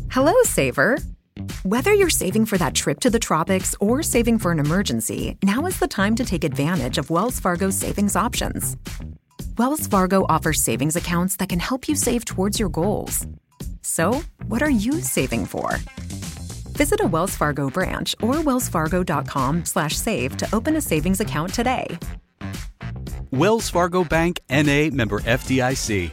Hello, saver. Whether you're saving for that trip to the tropics or saving for an emergency, now is the time to take advantage of Wells Fargo's savings options. Wells Fargo offers savings accounts that can help you save towards your goals. So, what are you saving for? Visit a Wells Fargo branch or wellsfargo.com/save to open a savings account today. Wells Fargo Bank, N.A., member FDIC.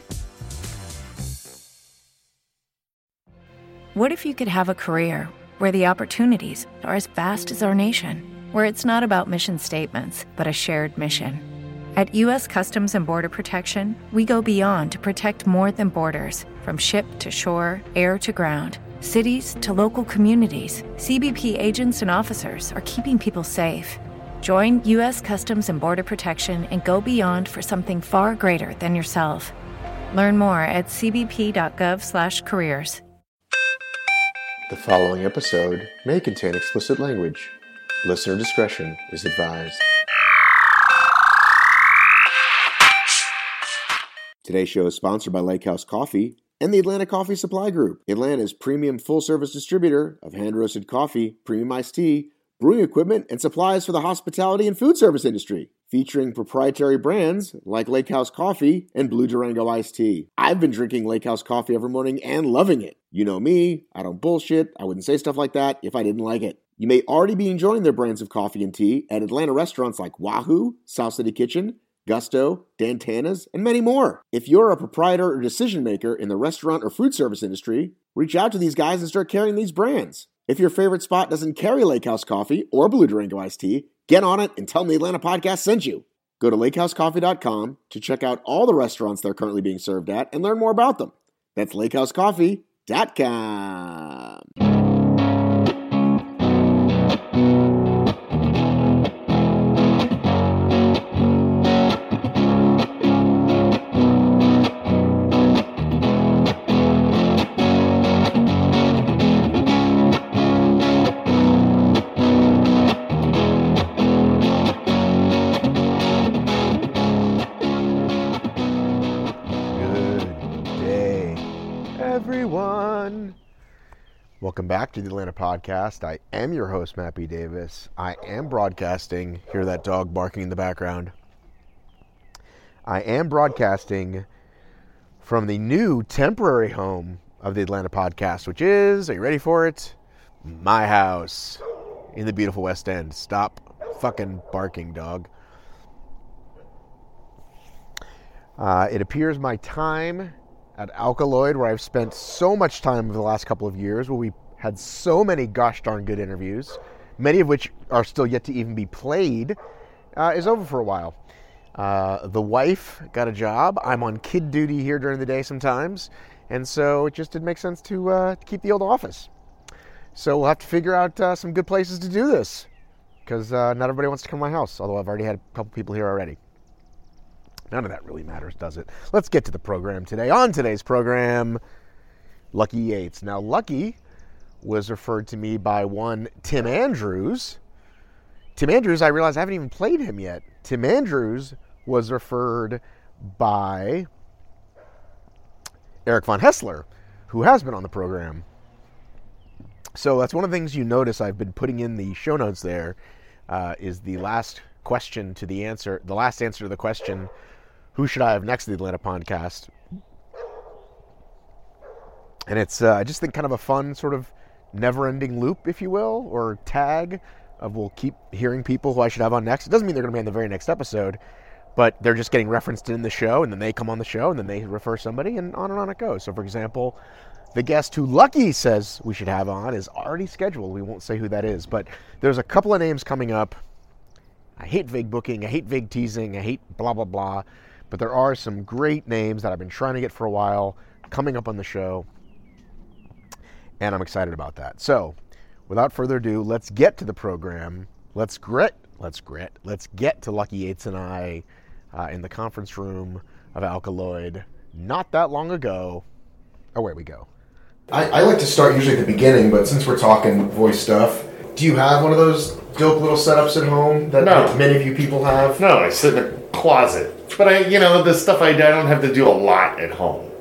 What if you could have a career where the opportunities are as vast as our nation, where it's not about mission statements, but a shared mission? At U.S. Customs and Border Protection, we go beyond to protect more than borders. From ship to shore, air to ground, cities to local communities, CBP agents and officers are keeping people safe. Join U.S. Customs and Border Protection and go beyond for something far greater than yourself. Learn more at cbp.gov/careers. The following episode may contain explicit language. Listener discretion is advised. Today's show is sponsored by Lake House Coffee and the Atlanta Coffee Supply Group, Atlanta's premium full-service distributor of hand-roasted coffee, premium iced tea, brewing equipment, and supplies for the hospitality and food service industry, featuring proprietary brands like Lake House Coffee and Blue Durango Iced Tea. I've been drinking Lake House Coffee every morning and loving it. You know me, I don't bullshit, I wouldn't say stuff like that if I didn't like it. You may already be enjoying their brands of coffee and tea at Atlanta restaurants like Wahoo, South City Kitchen, Gusto, Dantana's, and many more. If you're a proprietor or decision maker in the restaurant or food service industry, reach out to these guys and start carrying these brands. If your favorite spot doesn't carry Lake House Coffee or Blue Durango Iced Tea, get on it and tell them the Atlanta Podcast sent you. Go to lakehousecoffee.com to check out all the restaurants they're currently being served at and learn more about them. That's lakehousecoffee.com. Welcome back to the Atlanta Podcast. I am your host, Matt B. Davis. I am broadcasting. Hear that dog barking in the background? I am broadcasting from the new temporary home of the Atlanta Podcast, which is, are you ready for it? My house in the beautiful West End. Stop fucking barking, dog. It appears my time at Alkaloid, where I've spent so much time over the last couple of years, where we had so many gosh darn good interviews, many of which are still yet to even be played, is over for a while. The wife got a job. I'm on kid duty here during the day sometimes, and so it just didn't make sense to keep the old office. So we'll have to figure out some good places to do this, because not everybody wants to come to my house, although I've already had a couple people here already. None of that really matters, does it? Let's get to the program today. On today's program, Lucky Yates. Now, Lucky was referred to me by one Tim Andrews. Tim Andrews, I realize I haven't even played him yet. Tim Andrews was referred by Eric Von Hessler, who has been on the program. So that's one of the things you notice I've been putting in the show notes there, is the last question to the answer, the last answer to the question, who should I have next to the Atlanta Podcast? And it's, I just think, kind of a fun sort of never-ending loop, if you will, or tag of we'll keep hearing people who I should have on next. It doesn't mean they're going to be on the very next episode, but they're just getting referenced in the show, and then they come on the show, and then they refer somebody, and on it goes. So, for example, the guest who Lucky says we should have on is already scheduled. We won't say who that is, but there's a couple of names coming up. I hate vague booking, I hate vague teasing, I hate blah, blah, blah. But there are some great names that I've been trying to get for a while coming up on the show. And I'm excited about that. So, without further ado, let's get to the program. Let's get to Lucky Yates and I in the conference room of Alkaloid not that long ago. Away we go. I like to start usually at the beginning, but since we're talking voice stuff, do you have one of those dope little setups at home that many of you people have? No, I sit in a closet. But the stuff I don't have to do a lot at home.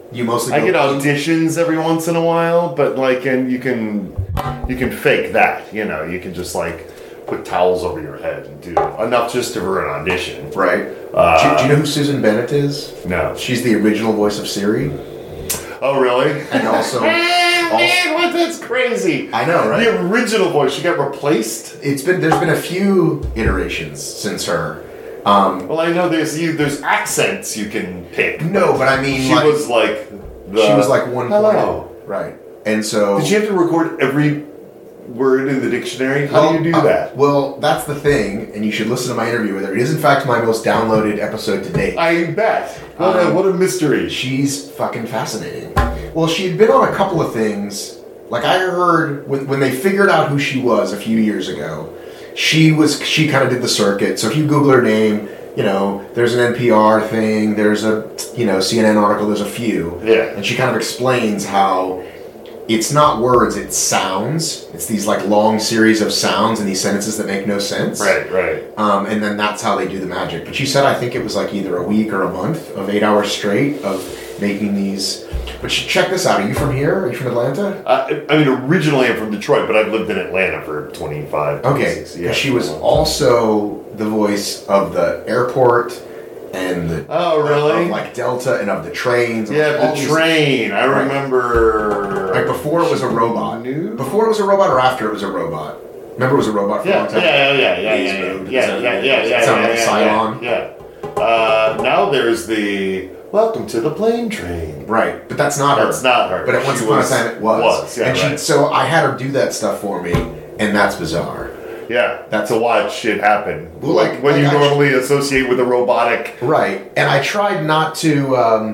You mostly I get auditions every once in a while, but like, and you can fake that. You know, you can just like put towels over your head and do enough just for an audition. Right. Do you know who Susan Bennett is? No. She's the original voice of Siri. Oh, really? And also... what? That's crazy. I know, right? The original voice, she got replaced? There's been a few iterations since her. Well, I know there's accents you can pick. No, but I mean... She was like... She was like 1.0. Hello. Right. And so... Did you have to record every word in the dictionary? How do you do that? Well, that's the thing, and you should listen to my interview with her. It is, in fact, my most downloaded episode to date. I bet. What a mystery. She's fucking fascinating. Well, she had been on a couple of things. Like, I heard when they figured out who she was a few years ago, she kind of did the circuit. So if you Google her name, you know, there's an NPR thing, there's a, CNN article, there's a few. Yeah. And she kind of explains how it's not words, it's sounds. It's these like long series of sounds in these sentences that make no sense. Right. And then that's how they do the magic. But she said, I think it was like either a week or a month of 8 hours straight of making these. But check this out. Are you from here? Are you from Atlanta? I mean, originally I'm from Detroit, but I've lived in Atlanta for 25 years. Yeah. She was also the voice of the airport and the of like Delta and of the trains. Yeah, the train. I remember. Like before it was a robot. Before it was a robot or after it was a robot? Remember it was a robot for a long time? Yeah. Sounded like Cylon. Yeah. Now there's the welcome to the plane train. Right, but that's not her. That's not her. But at once upon a time it was. Yeah, and so I had her do that stuff for me, and that's bizarre. Yeah, that's to watch it happen. Well, like when you normally associate with a robotic. Right, and I tried not to.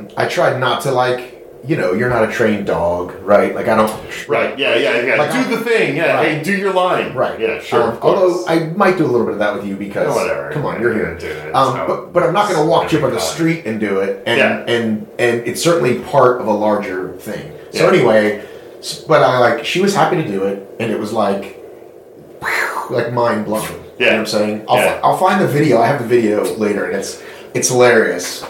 Like, you're not a trained dog, right? Like I don't. Right. Yeah. Like, do the thing. Yeah. Right. Hey, do your line. Right. Yeah. Sure. Although I might do a little bit of that with you because. Whatever. Come on, you're here. Do it. But I'm not going to walk you up on the street and do it. And it's certainly part of a larger thing. So anyway, but she was happy to do it, and it was like mind blowing. Yeah. You know what I'm saying? I'll find the video. I have the video later, and it's hilarious.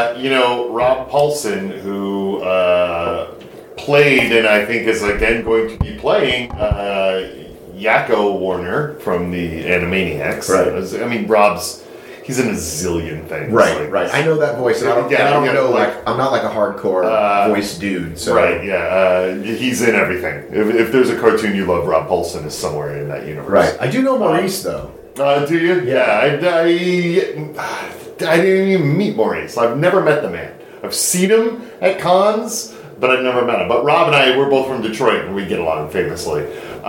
Rob Paulson, who played and I think is again going to be playing Yakko Warner from the Animaniacs. Right. I mean, he's in a zillion things. Right. I know that voice. And I don't know. I'm not like a hardcore voice dude. So. Right. Yeah. He's in everything. If there's a cartoon you love, Rob Paulson is somewhere in that universe. Right. I do know Maurice though. Do you? Yeah. I didn't even meet Maurice. I've never met the man. I've seen him at cons, but I've never met him. But Rob and I, we're both from Detroit, and we get along famously.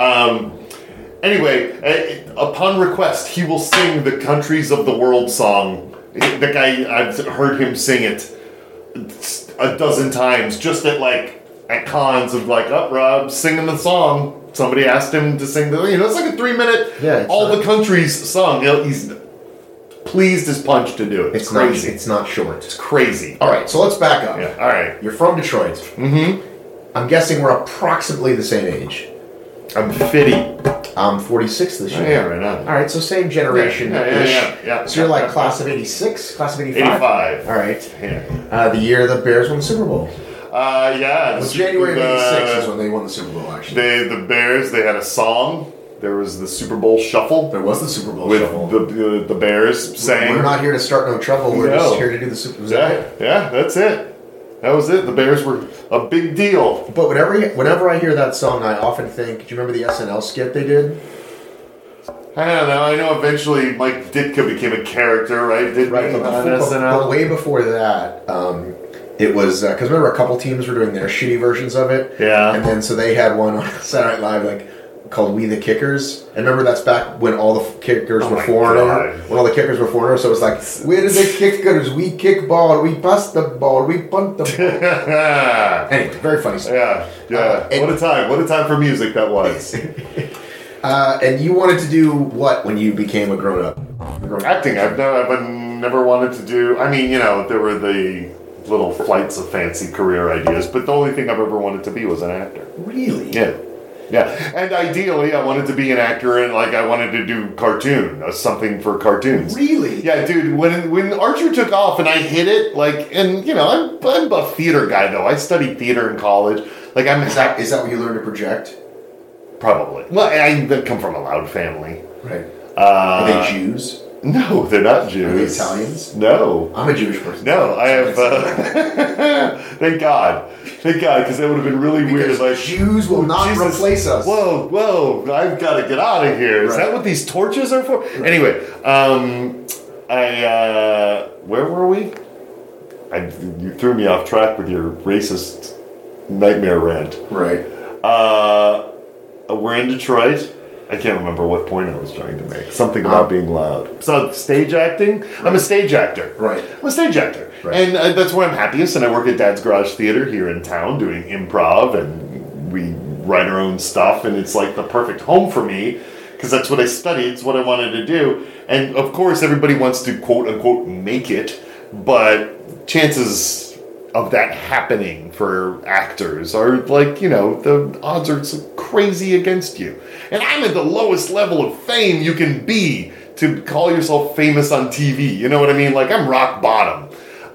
Anyway, upon request, he will sing the Countries of the World song. The guy, I've heard him sing it a dozen times, just at cons of Rob singing the song. Somebody asked him to sing it's like a 3-minute, all the countries song. He's pleased as punch to do it. It's crazy. It's not short. It's crazy. All right, so let's back up. Yeah. All right. You're from Detroit. Mm-hmm. I'm guessing we're approximately the same age. I'm 50. I'm 46 this year. Yeah, right on. All right, so same generation. Yeah. So you're like class of 86, class of 85? 85. All right. Yeah. The year the Bears won the Super Bowl. Yeah. It was January of 86 is when they won the Super Bowl, actually. The Bears, they had a song. There was the Super Bowl Shuffle. There was the Super Bowl Shuffle. With the Bears sang. We're not here to start no trouble. We're just here to do the Super Bowl. Yeah, that's it. That was it. The Bears were a big deal. But whenever I hear that song, I often think, do you remember the SNL skit they did? I don't know. I know eventually Mike Ditka became a character, right? But way before that, it was, because remember a couple teams were doing their shitty versions of it? Yeah. And then so they had one on Saturday Night Live, called We the Kickers. And remember that's back when all the kickers were foreigner. When all the kickers were foreigner, so it was like, we're the kickers, we kick ball, we pass the ball, we punt the ball. Anyway, very funny stuff. Yeah. What a time for music that was. And you wanted to do what when you became a grown-up? Acting. I've never wanted to do, there were the little flights of fancy career ideas, but the only thing I've ever wanted to be was an actor. Really? Yeah. Yeah, and ideally, I wanted to be an actor, and I wanted to do something for cartoons. Really? Yeah, dude. When Archer took off and I hit it, I'm a theater guy though. I studied theater in college. Is that what you learned to project? Probably. Well, I come from a loud family. Right. Are they Jews? No, they're not Jews. Are they Italians? No. I'm a Jewish person. No, I have... thank God. Thank God, because that would have been really weird. Jews will not replace us. Whoa, I've got to get out of here. Is that what these torches are for? Right. Anyway, where were we? You threw me off track with your racist nightmare rant. Right. We're in Detroit. I can't remember what point I was trying to make. Something about being loud. So, stage acting? Right. I'm a stage actor. Right. I'm a stage actor. Right. And that's where I'm happiest. And I work at Dad's Garage Theater here in town doing improv. And we write our own stuff. And it's like the perfect home for me. Because that's what I studied. It's what I wanted to do. And, of course, everybody wants to, quote-unquote, make it. But chances of that happening for actors are the odds are so crazy against you. And I'm at the lowest level of fame you can be to call yourself famous on TV. You know what I mean? I'm rock bottom.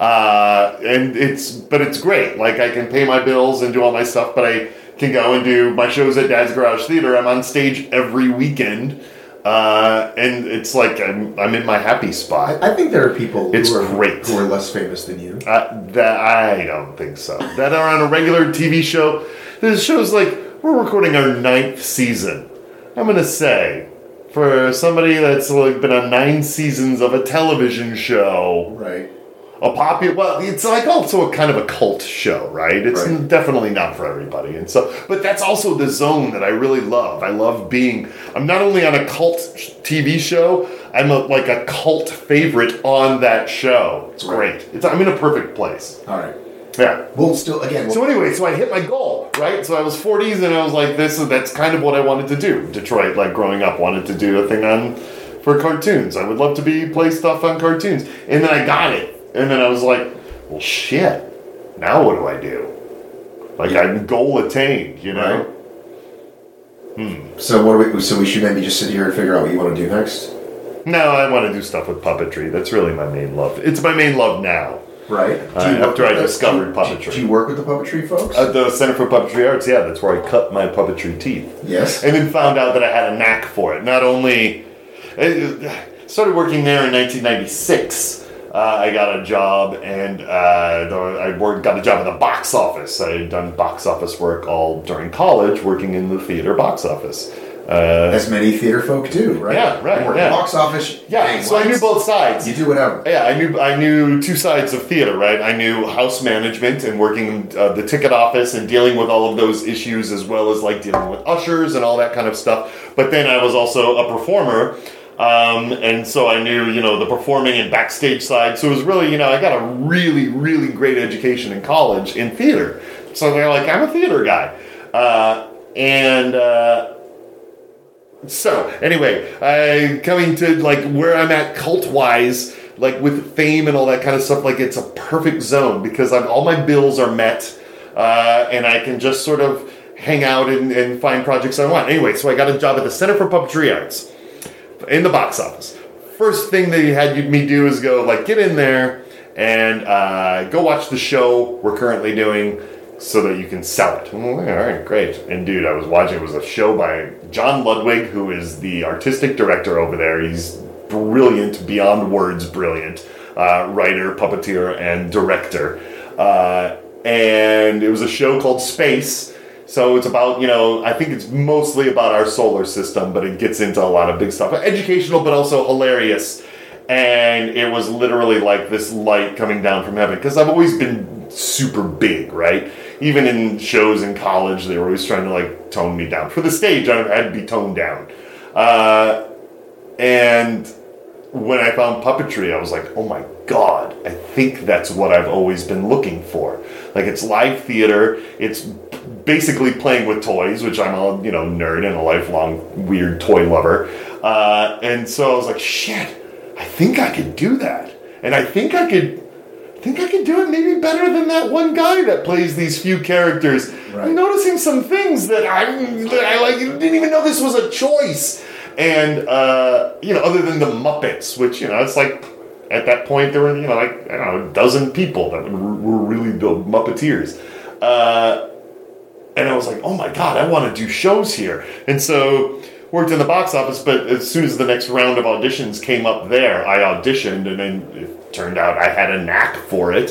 And it's great. I can pay my bills and do all my stuff, but I can go and do my shows at Dad's Garage Theater. I'm on stage every weekend. And it's I'm in my happy spot. I think there are people who are less famous than you. That I don't think so. That are on a regular TV show. There's shows we're recording our 9th season. I'm going to say, for somebody that's been on 9 seasons of a television show. Right. It's also a kind of a cult show, right? It's definitely not for everybody. And so, but that's also the zone that I really love. I love I'm not only on a cult TV show, I'm a cult favorite on that show. It's great. I'm in a perfect place. All right. Yeah. Well, still, again... So anyway, so I hit my goal, right? So I was 40s and I was like, that's kind of what I wanted to do. Detroit, growing up, wanted to do a thing for cartoons. I would love to play stuff on cartoons. And then I got it. And then I was like, well, shit. Now what do I do? I'm goal attained, you know? Right. So we should maybe just sit here and figure out what you want to do next? No, I want to do stuff with puppetry. That's really my main love. It's my main love now. Right. After I discovered puppetry. Do you work with the puppetry folks? At the Center for Puppetry Arts, yeah. That's where I cut my puppetry teeth. Yes. And then found out that I had a knack for it. Not only... I started working there in 1996. I got a job, and I got a job at the box office. I had done box office work all during college, working in the theater box office. As many theater folk do, right? Yeah, right. You work in box office. Yeah, so I knew both sides. You do whatever. Yeah, I knew 2 sides of theater, right? I knew house management and working the ticket office and dealing with all of those issues, as well as dealing with ushers and all that kind of stuff. But then I was also a performer. And so I knew, the performing and backstage side. So it was really, I got a really, really great education in college in theater. So they're like, I'm a theater guy. So anyway, coming to where I'm at cult-wise, with fame and all that kind of stuff, it's a perfect zone because all my bills are met, and I can just sort of hang out and find projects I want. Anyway, so I got a job at the Center for Puppetry Arts. In the box office. First thing they had me do is go, get in there and go watch the show we're currently doing so that you can sell it. All right, great. And dude, I was watching, it was a show by John Ludwig, who is the artistic director over there. He's brilliant, beyond words brilliant. Writer, puppeteer, and director. And it was a show called Space. So it's about, I think it's mostly about our solar system, but it gets into a lot of big stuff. Educational, but also hilarious. And it was literally like this light coming down from heaven. Because I've always been super big, right? Even in shows in college, they were always trying to, tone me down. For the stage, I had to be toned down. And when I found puppetry, I was like, oh my God, I think that's what I've always been looking for. It's live theater. It's basically playing with toys, which I'm a nerd and a lifelong weird toy lover. And so I was like, shit, I think I could do that. And I think I think I could do it maybe better than that one guy that plays these few characters. Right. I'm noticing some things that I like. Didn't even know this was a choice. And other than the Muppets, which it's like at that point there were like I don't know a dozen people that were really the Muppeteers. And I was like, oh my God, I want to do shows here. And so worked in the box office, but as soon as the next round of auditions came up there, I auditioned, and then it turned out I had a knack for it.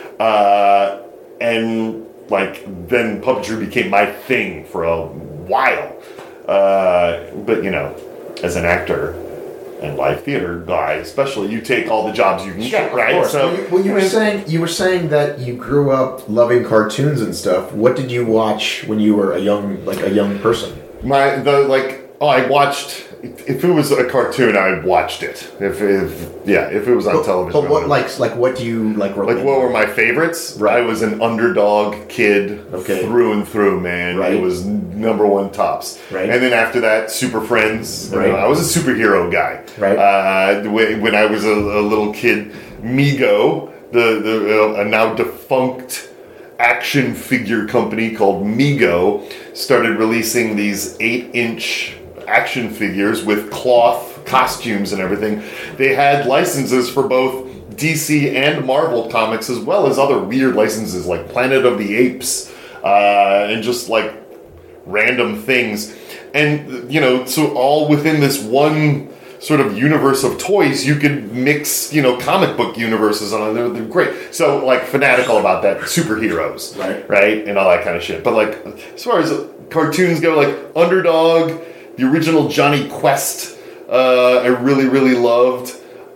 And then puppetry became my thing for a while. But as an actor and live theater guy, especially, you take all the jobs you can get, right? Of course. So you were saying that you grew up loving cartoons and stuff. What did you watch when you were a young person? I watched. If it was a cartoon, I watched it. If it was on television. But what do you like? What were my favorites? Right. I was an underdog kid through and through, man. Right. It was number one tops. Right. And then after that, Super Friends. Right. I was a superhero guy. Right. When I was a little kid, Mego, a now defunct action figure company called Mego, started releasing these 8-inch action figures with cloth costumes and everything. They had licenses for both DC and Marvel comics, as well as other weird licenses like Planet of the Apes, and just like random things. And so all within this one sort of universe of toys, you could mix comic book universes on. They're great. So fanatical about that, superheroes, right, and all that kind of shit. But as far as cartoons go, Underdog, the original Johnny Quest, I really, really loved.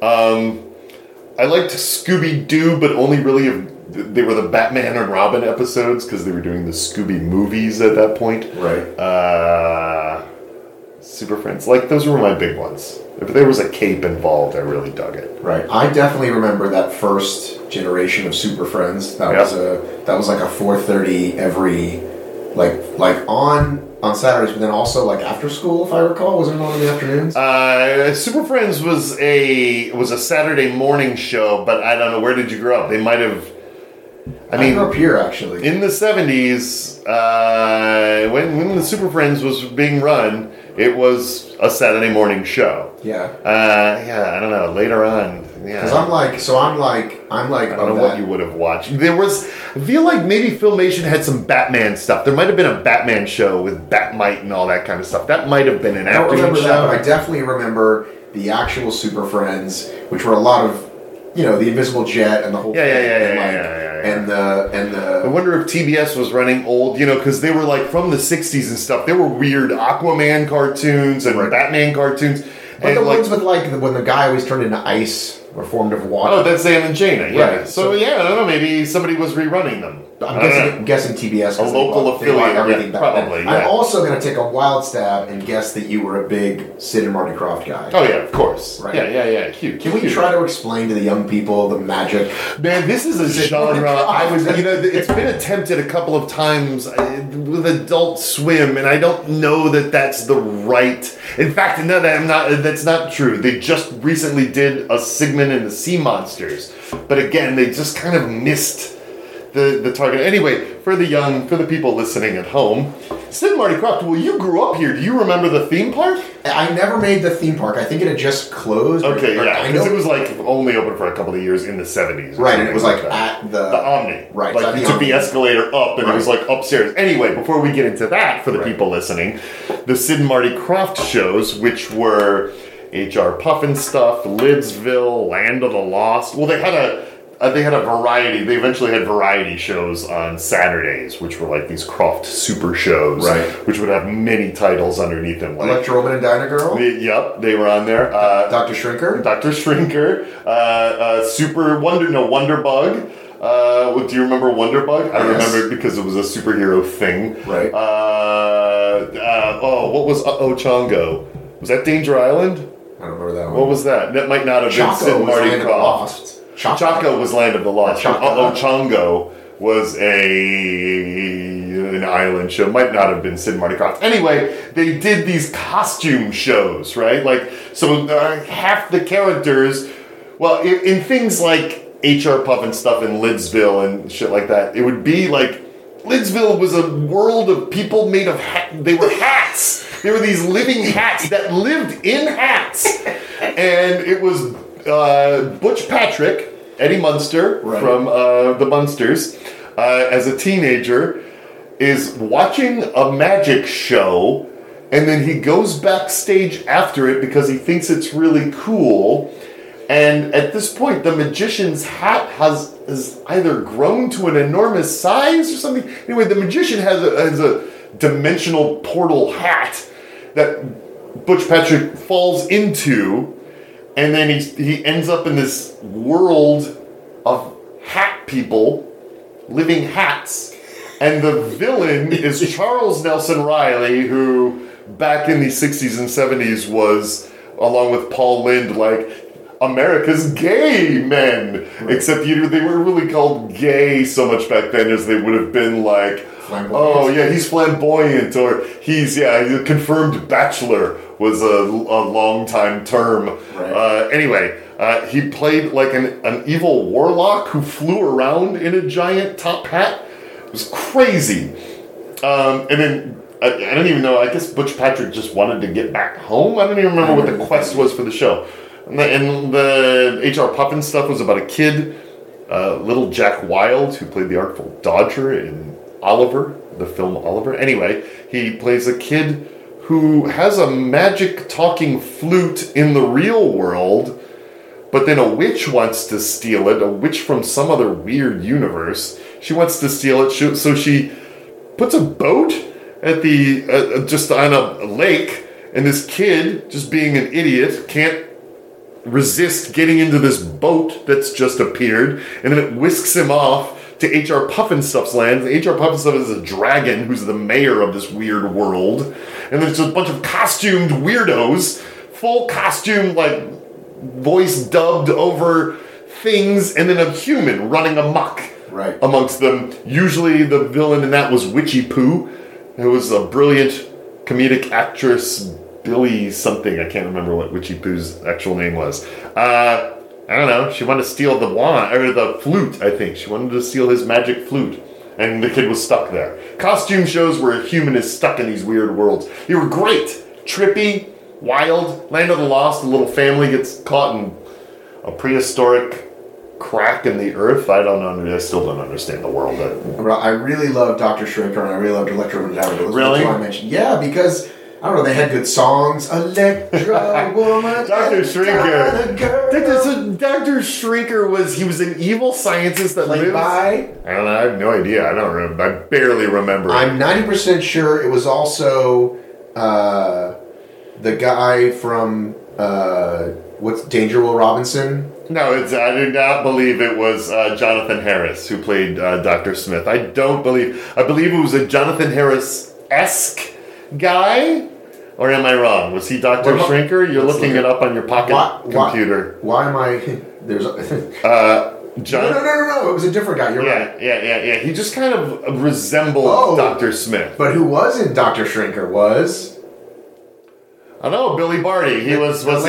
I liked Scooby-Doo, but only really if they were the Batman and Robin episodes, because they were doing the Scooby movies at that point. Right. Super Friends. Those were my big ones. If there was a cape involved, I really dug it. Right. I definitely remember that first generation of Super Friends. That was like a 4:30 every on Saturdays, but then also after school, if I recall. Was it on in the afternoons? Super Friends was a Saturday morning show, but I don't know, where did you grow up? They might have. I grew up here, actually. In the 70s, when the Super Friends was being run, it was a Saturday morning show. Yeah. I don't know. Later on, yeah. Because I'm like. I don't know what you would have watched. I feel like maybe Filmation had some Batman stuff. There might have been a Batman show with Batmite and all that kind of stuff. That might have been an afternoon show. I don't remember that, but I definitely remember the actual Super Friends, which were a lot of, the Invisible Jet and the whole thing. And the. I wonder if TBS was running old, because they were from the 60s and stuff. They were weird Aquaman cartoons and Batman cartoons. But the ones with when the guy always turned into ice or formed of water. Oh, that's Sam and Jaina, yeah. Right. So I don't know, maybe somebody was rerunning them. I'm guessing TBS. A local affiliate, everything back then. probably, yeah. I'm also going to take a wild stab and guess that you were a big Sid and Marty Krofft guy. Oh, yeah, of course. Right. Yeah, huge. Can we try to explain to the young people the magic? Man, this is a genre it's been attempted a couple of times with Adult Swim, and I don't know that that's the right. In fact, no, that's not true. They just recently did a segment in the Sea Monsters, but again, they just kind of missed the target. Anyway, for the people listening at home, Sid and Marty Krofft, well, you grew up here. Do you remember the theme park? I never made the theme park. I think it had just closed. Okay, because it was only open for a couple of years in the 70s. Right, and it was at the Omni. Right. You took the escalator up and it was upstairs. Anyway, before we get into that, for the people listening, the Sid and Marty Krofft shows, which were H.R. Puffin stuff, Lidsville, Land of the Lost. Well, they had a variety. They eventually had variety shows on Saturdays, which were these Krofft super shows, which would have many titles underneath them. Electro Woman and Dinah Girl? Yep, they were on there. Dr. Shrinker? Dr. Shrinker. Wonderbug. Do you remember Wonderbug? I remember it because it was a superhero thing. Right. What was Chongo? Was that Danger Island? I don't remember that one. What was that? That might not have been Sid and Marty Krofft. Chaco was Land of the Lost. Chongo was an island show. Might not have been Sid and Marty Krofft. Anyway, they did these costume shows, right? So half the characters, well, in things like HR Puffin stuff in Lidsville and shit like that. It would be like Lidsville was a world of people made of they were hats. They were these living hats that lived in hats. And it was Butch Patrick, Eddie Munster from the Munsters, as a teenager, is watching a magic show, and then he goes backstage after it because he thinks it's really cool. And at this point, the magician's hat has either grown to an enormous size or something. Anyway, the magician has a dimensional portal hat that Butch Patrick falls into, and then he ends up in this world of hat people, living hats. And the villain is Charles Nelson Riley, who back in the 60s and 70s was, along with Paul Lynde, like America's gay men. Except they were really called gay so much back then as they would have been like, oh yeah, he's flamboyant, or he's a confirmed bachelor was a long time term. Right. Anyway, he played like an evil warlock who flew around in a giant top hat. It was crazy. And then I don't even know. I guess Butch Patrick just wanted to get back home. I don't even remember what the quest was for the show. And the HR Puffin stuff was about a kid, little Jack Wilde, who played the Artful Dodger in Oliver, the film Oliver. Anyway, he plays a kid who has a magic talking flute in the real world, but then a witch wants to steal it, a witch from some other weird universe. She wants to steal it, so she puts a boat at just on a lake, and this kid, just being an idiot, can't resist getting into this boat that's just appeared, and then it whisks him off to H.R. Pufnstuf's land. H.R. Pufnstuf is a dragon who's the mayor of this weird world, and there's a bunch of costumed weirdos, full costume, like voice dubbed over things, and then a human running amok amongst them. Usually the villain in that was Witchy Poo, who was a brilliant comedic actress, Billy something. I can't remember what Witchy Poo's actual name was. I don't know. She wanted to steal the wand, or the flute, I think. She wanted to steal his magic flute. And the kid was stuck there. Costume shows where a human is stuck in these weird worlds. They were great. Trippy, wild. Land of the Lost, a little family gets caught in a prehistoric crack in the earth. I still don't understand the world. I really love Dr. Shrinker, and I really loved Electro-Woman. Really? I mentioned. Yeah, because I don't know, they had good songs. Electro Woman. Dr. Shrinker. Dr. Shrinker was an evil scientist that lived by. I don't know. I have no idea. I don't remember. I barely remember. I'm 90% sure it was also the guy from what's Danger Will Robinson. No, I do not believe it was Jonathan Harris who played Dr. Smith. I believe it was a Jonathan Harris-esque guy, or am I wrong? Was he Dr. Shrinker? You're looking it up on your pocket computer. Why am I? There's No. It was a different guy. You're right. Yeah. He just kind of resembled Dr. Smith. But who was in Dr. Shrinker was? I don't know, Billy Barty. He was his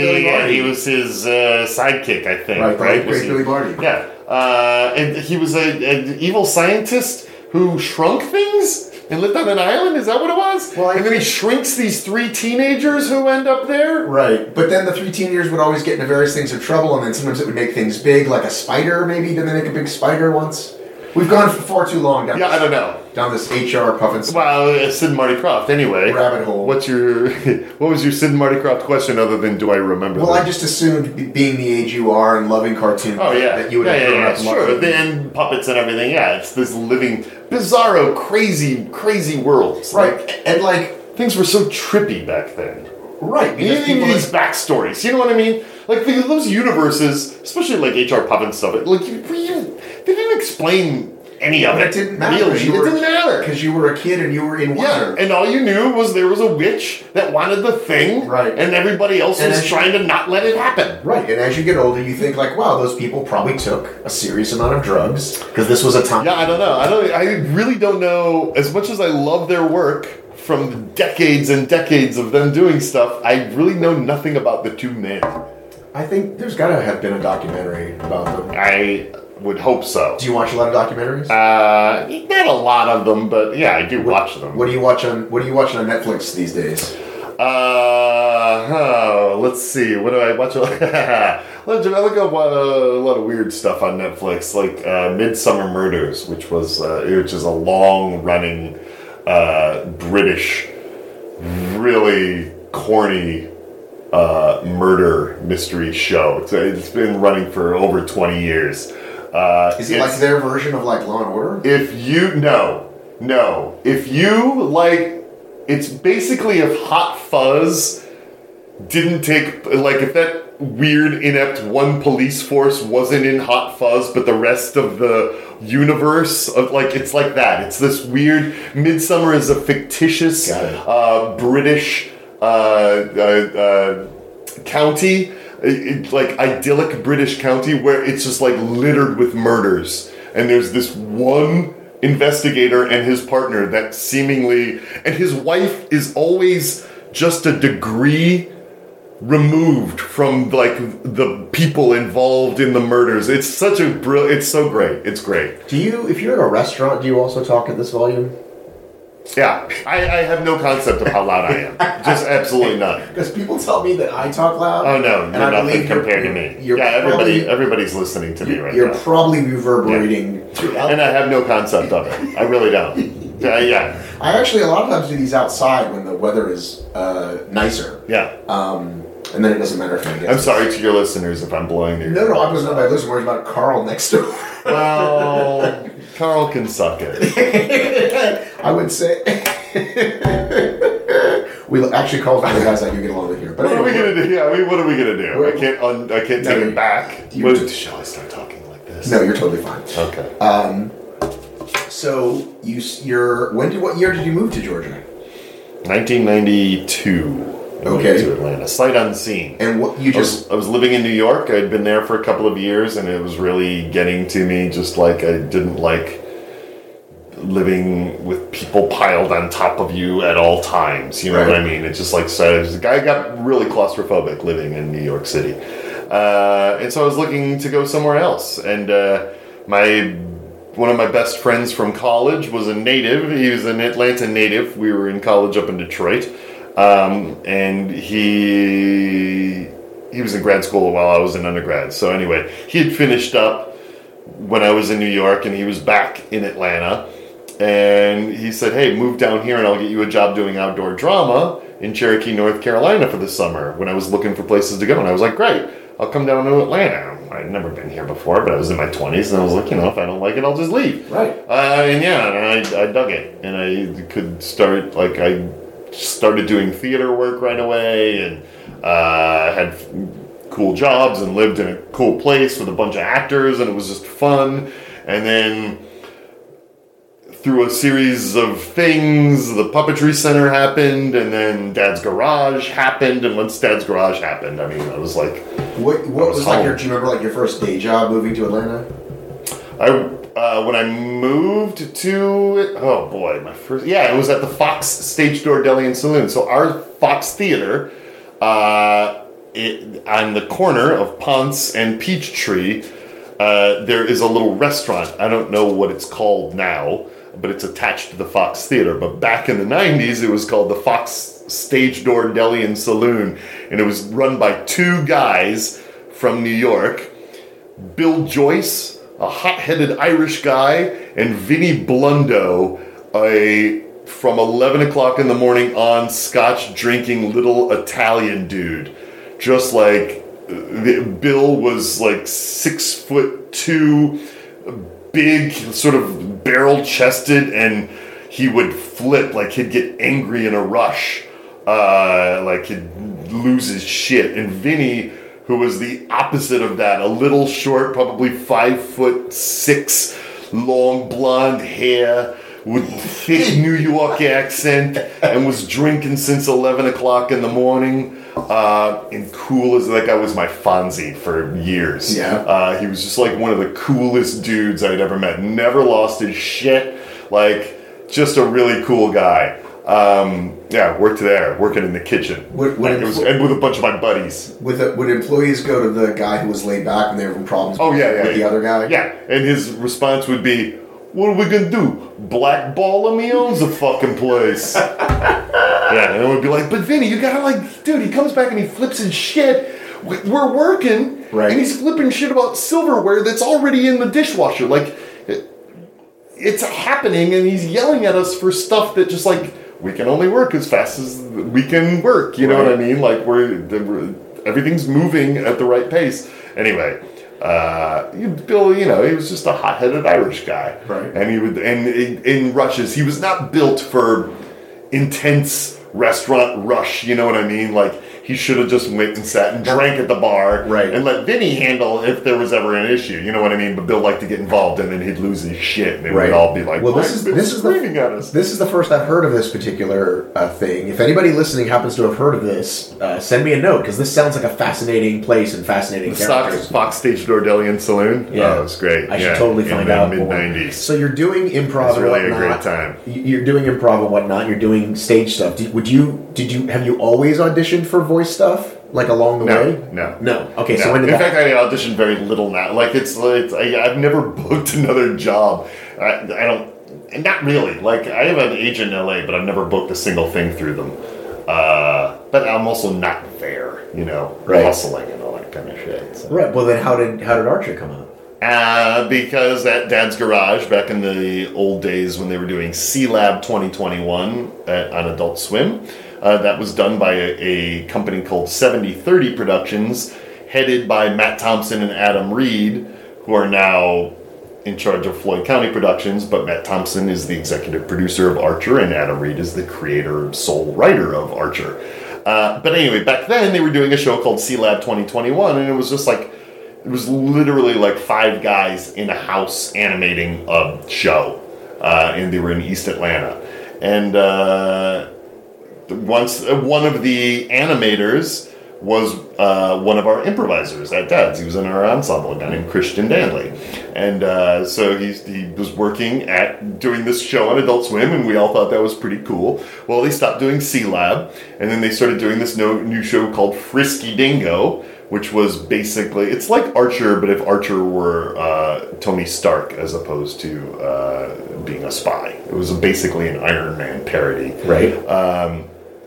sidekick, I think. Right? Billy Barty. Yeah. And he was an evil scientist who shrunk things and lived on an island? Is that what it was? Well, and then he shrinks these three teenagers who end up there? Right. But then the three teenagers would always get into various things of trouble, and then sometimes it would make things big, like a spider, maybe? Didn't they make a big spider once? We've gone for far too long down I don't know. Down this HR Puffin. Well, Sid and Marty Krofft, anyway. Rabbit hole. What was your Sid and Marty Krofft question other than do I remember Well, I just assumed, being the age you are and loving cartoons, that you would have grown up sure. And puppets and everything, it's this living, bizarro, crazy worlds. Right. And things were so trippy back then. Right. You need these backstories. You know what I mean? Like, those universes, especially like HR Puffin stuff, like, they didn't explain any of it. It didn't matter. Really. It didn't matter. Because you were a kid and you were in water. Yeah, and all you knew was there was a witch that wanted the thing, right? And everybody else was trying to not let it happen. Right, and as you get older, you think like, wow, those people probably took a serious amount of drugs, because this was a time. Yeah, I don't know. I really don't know. As much as I love their work, from decades and decades of them doing stuff, I really know nothing about the two men. I think there's got to have been a documentary about them. I would hope so. Do you watch a lot of documentaries? Not a lot of them, but yeah, I do watch them. What are you watching on Netflix these days? Let's see. What do I watch? I look up a lot of weird stuff on Netflix, like Midsummer Murders, which is a long-running British, really corny murder mystery show. It's been running for over 20 years. Is it like their version of like Law and Order? If you like, it's basically if Hot Fuzz didn't take, like, if that weird, inept one police force wasn't in Hot Fuzz, but the rest of the universe, it's like that. It's this weird, Midsummer is a fictitious British county, like idyllic British county, where it's just like littered with murders. And there's this one investigator and his partner that seemingly, and his wife is always just a degree removed from like the people involved in the murders. It's such a it's so great. It's great. If you're at a restaurant, do you also talk at this volume? Yeah, I have no concept of how loud I am. Just absolutely none. Because people tell me that I talk loud. Oh no, you're nothing compared to me. Everybody's listening to me right now. You're probably reverberating throughout. And I have no concept of it. I really don't. Yeah. I actually a lot of times do these outside when the weather is nicer. Yeah. And then it doesn't matter if I get. I'm sorry to your listeners if I'm blowing you. No, I wasn't about listening. Worried about Carl next door. Well, Carl can suck it. I would say. We actually Carl's one of the guys I do get along with here. But what are we gonna do? Yeah, what are we gonna do? I can't take it back. Shall I start talking like this? No, you're totally fine. Okay. So what year did you move to Georgia? 1992. Okay. To Atlanta, sight unseen. And what I was living in New York. I'd been there for a couple of years, and it was really getting to me. Just like I didn't like living with people piled on top of you at all times. You know what I mean? It's just like I got really claustrophobic living in New York City, and so I was looking to go somewhere else. And one of my best friends from college was a native. He was an Atlanta native. We were in college up in Detroit. And he was in grad school while I was in undergrad. So anyway, he had finished up when I was in New York, and he was back in Atlanta. And he said, "Hey, move down here and I'll get you a job doing outdoor drama in Cherokee, North Carolina for the summer," when I was looking for places to go. And I was like, "Great, I'll come down to Atlanta." I'd never been here before, but I was in my 20s, and I was like, if I don't like it, I'll just leave. Right. And I dug it. And I could start, I started doing theater work right away, and had cool jobs and lived in a cool place with a bunch of actors, and it was just fun. And then through a series of things, the Puppetry Center happened, and then Dad's Garage happened. And once Dad's Garage happened, I was like, what was like do you remember your first day job moving to Atlanta? When I moved to, it was at the Fox Stage Door Deli and Saloon. So our Fox Theater, on the corner of Ponce and Peachtree, there is a little restaurant. I don't know what it's called now, but it's attached to the Fox Theater. But back in the 90s, it was called the Fox Stage Door Deli and Saloon, and it was run by two guys from New York, Bill Joyce, a hot-headed Irish guy, and Vinny Blundo, from 11 o'clock in the morning on, scotch-drinking little Italian dude. Just like, Bill was 6'2", big, sort of barrel-chested, and he would flip, he'd get angry in a rush, he'd lose his shit. And Vinny, who was the opposite of that, a little short, probably 5'6", long blonde hair, with thick New York accent, and was drinking since 11 o'clock in the morning, and cool as, that guy was my Fonzie for years. Yeah. He was just one of the coolest dudes I'd ever met. Never lost his shit, just a really cool guy. Worked there, working in the kitchen. And with a bunch of my buddies. Would employees go to the guy who was laid back when they were having problems with the other guy? Yeah, and his response would be, "What are we gonna do? Blackball him? He owns the fucking place." Yeah, and it would be like, "But Vinny, you gotta dude, he comes back and he flips his shit. We're working, right? And he's flipping shit about silverware that's already in the dishwasher. Like, it's happening, and he's yelling at us for stuff that just we can only work as fast as we can work. You know what I mean? Like everything's moving at the right pace. Anyway, Bill, he was just a hot-headed Irish guy, right? And he would, and in rushes, he was not built for intense restaurant rush. You know what I mean? Like, he should have just went and sat and drank at the bar, right? And let Vinny handle if there was ever an issue. You know what I mean? But Bill liked to get involved, and then he'd lose his shit, and it would all be like, "Well, this is screaming at us." This is the first I've heard of this particular thing. If anybody listening happens to have heard of this, send me a note, because this sounds like a fascinating place and fascinating characters. Fox Stage Dordelian Saloon. Yeah, it was great. I should totally find out. In the mid-90s. So you're doing improv. It's really a great time. You're doing improv and whatnot. You're doing stage stuff. Have you always auditioned for voice stuff? Along the way? No. Okay, no. so when did In fact, I audition very little now. I've never booked another job. I don't, not really. I have an agent in LA, but I've never booked a single thing through them. But I'm also not there, right. Hustling and all that kind of shit. So. Right. Well, then how did Archer come out? Because at Dad's Garage, back in the old days when they were doing C-Lab 2021 on Adult Swim, that was done by a company called 7030 Productions, headed by Matt Thompson and Adam Reed, who are now in charge of Floyd County Productions, but Matt Thompson is the executive producer of Archer, and Adam Reed is the creator, sole writer of Archer. But anyway, back then they were doing a show called C-Lab 2021, and it was just it was literally 5 guys in a house animating a show, and they were in East Atlanta. And once one of the animators was one of our improvisers at Dad's. He was in our ensemble, a guy named Christian Danley. And so he was working at doing this show on Adult Swim, and we all thought that was pretty cool. Well, they stopped doing C-Lab, and then they started doing this new show called Frisky Dingo, which was basically, it's like Archer, but if Archer were Tony Stark as opposed to being a spy. It was basically an Iron Man parody. Right.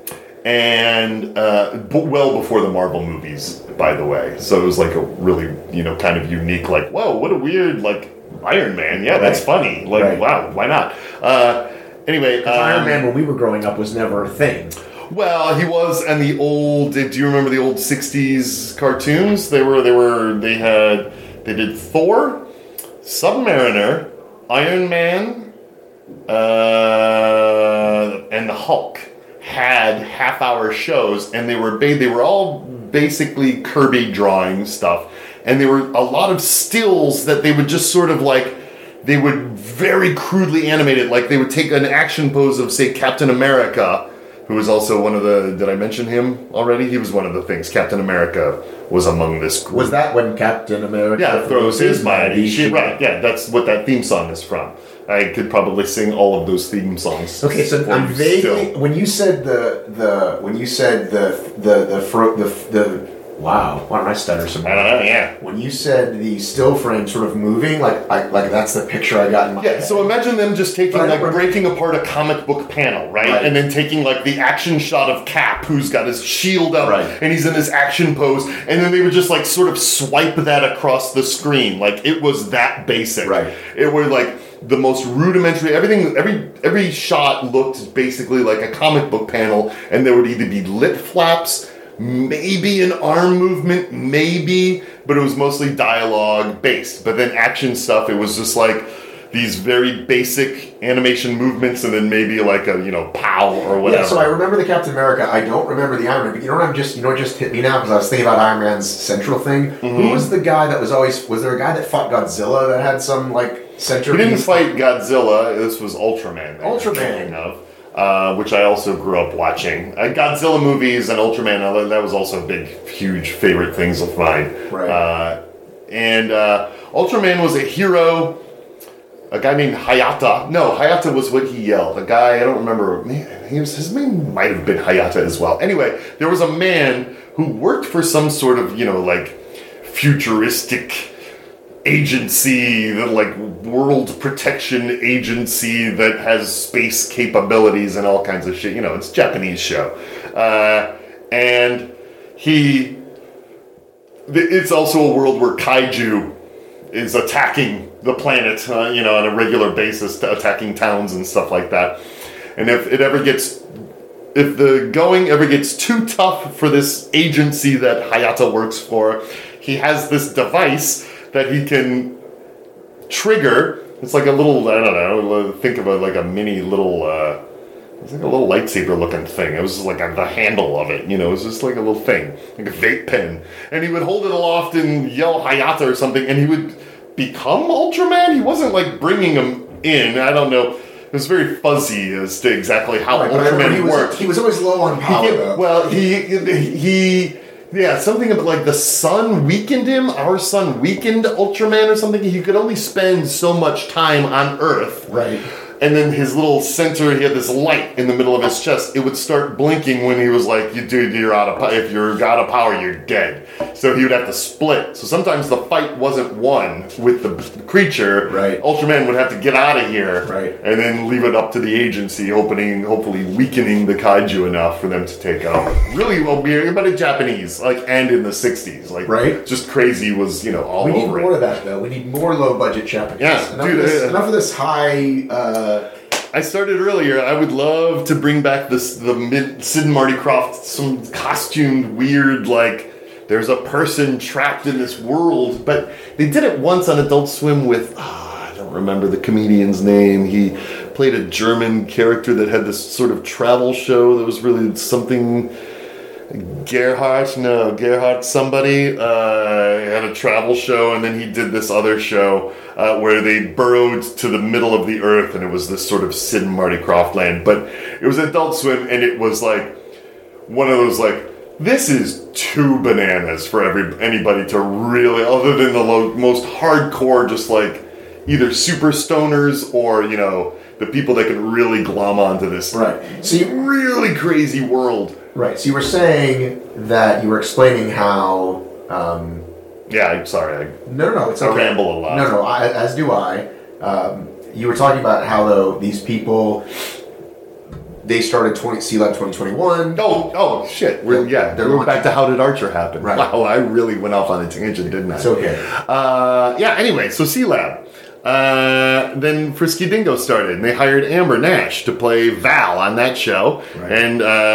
And well before the Marvel movies, by the way. So it was a really, kind of unique, whoa, what a weird, Iron Man. Yeah, that's funny. Wow, why not? Anyway. Iron Man, when we were growing up, was never a thing. Well, he was, and the old, do you remember the old 60s cartoons? They did Thor, Submariner, Iron Man, and the Hulk. Had half-hour shows, and they were all basically Kirby drawing stuff, and there were a lot of stills that they would just sort of they would very crudely animate it. They would take an action pose of, say, Captain America, who was also one of the, did I mention him already? He was one of the things. Captain America was among this group. Was that when Captain America throws his mighty shit? Right, yeah, that's what that theme song is from. I could probably sing all of those theme songs. Okay, so I'm vaguely, when you said the wow, why don't I stutter some more? I don't know, yeah. When you said the still frame sort of moving, like that's the picture I got in my head. Yeah, so imagine them just taking, breaking apart a comic book panel, right? And then taking, the action shot of Cap, who's got his shield up, and he's in this action pose, and then they would just, sort of swipe that across the screen. It was that basic. Right. It was, the most rudimentary, every shot looked basically like a comic book panel, and there would either be lit flaps, maybe an arm movement, maybe, but it was mostly dialogue based. But then action stuff, it was just these very basic animation movements, and then maybe a pow or whatever. Yeah, so I remember the Captain America. I don't remember the Iron Man. But what just hit me now, because I was thinking about Iron Man's central thing. Mm-hmm. Who was the guy that was there a guy that fought Godzilla that had some central? He didn't fight Godzilla. This was Ultraman. Which I also grew up watching. Godzilla movies and Ultraman, that was also big, huge favorite things of mine. Right. And Ultraman was a hero a guy named Hayata. No, Hayata was what he yelled. A guy, I don't remember. His name might have been Hayata as well. Anyway, there was a man who worked for some sort of, like, futuristic agency, like world protection agency that has space capabilities and all kinds of shit. It's a Japanese show. And it's also a world where kaiju is attacking the planet, on a regular basis, attacking towns and stuff like that. And if the going ever gets too tough for this agency that Hayata works for, he has this device that he can trigger. It's like a little, I don't know, think of like a mini little, it's like a little lightsaber looking thing. It was like the handle of it, it was just like a little thing, like a vape pen. And he would hold it aloft and yell Hayata or something, and he would become Ultraman. He wasn't like bringing him in, I don't know. It was very fuzzy as to exactly how Ultraman worked. He was always low on power, though. Well, yeah, something about like the sun weakened him. Our sun weakened Ultraman or something. He could only spend so much time on Earth. Right. And then his little center, he had this light in the middle of his chest. It would start blinking when he was like, you're out of power. If you're out of power, you're dead. So he would have to split. So sometimes the fight wasn't won with the creature. Right. Ultraman would have to get out of here. Right. And then leave it up to the agency, hopefully weakening the kaiju enough for them to take over. Really well, but in Japanese, and in the 60s. Right. Just crazy was, all we over it. We need more of that, though. We need more low-budget Japanese. Yeah, Enough of this high... I started earlier. I would love to bring back the Sid and Marty Krofft, some costumed weird, there's a person trapped in this world. But they did it once on Adult Swim with, I don't remember the comedian's name. He played a German character that had this sort of travel show that was really something... Gerhard somebody had a travel show, and then he did this other show where they burrowed to the middle of the earth, and it was this sort of Sid and Marty Krofft land. But it was Adult Swim, and it was like one of those this is too bananas for anybody to really, other than the most hardcore, just either super stoners or the people that can really glom onto this really crazy world. Right, so you were saying that you were explaining how... yeah, I'm sorry. No, it's okay. I ramble a lot. No, as do I. You were talking about how, though, these people, they started C-Lab 2021. Oh, shit. We're back to how did Archer happen. Right. Wow, I really went off on a tangent, didn't I? It's okay. Anyway, so C-Lab. Then Frisky Dingo started, and they hired Amber Nash to play Val on that show. Right. And...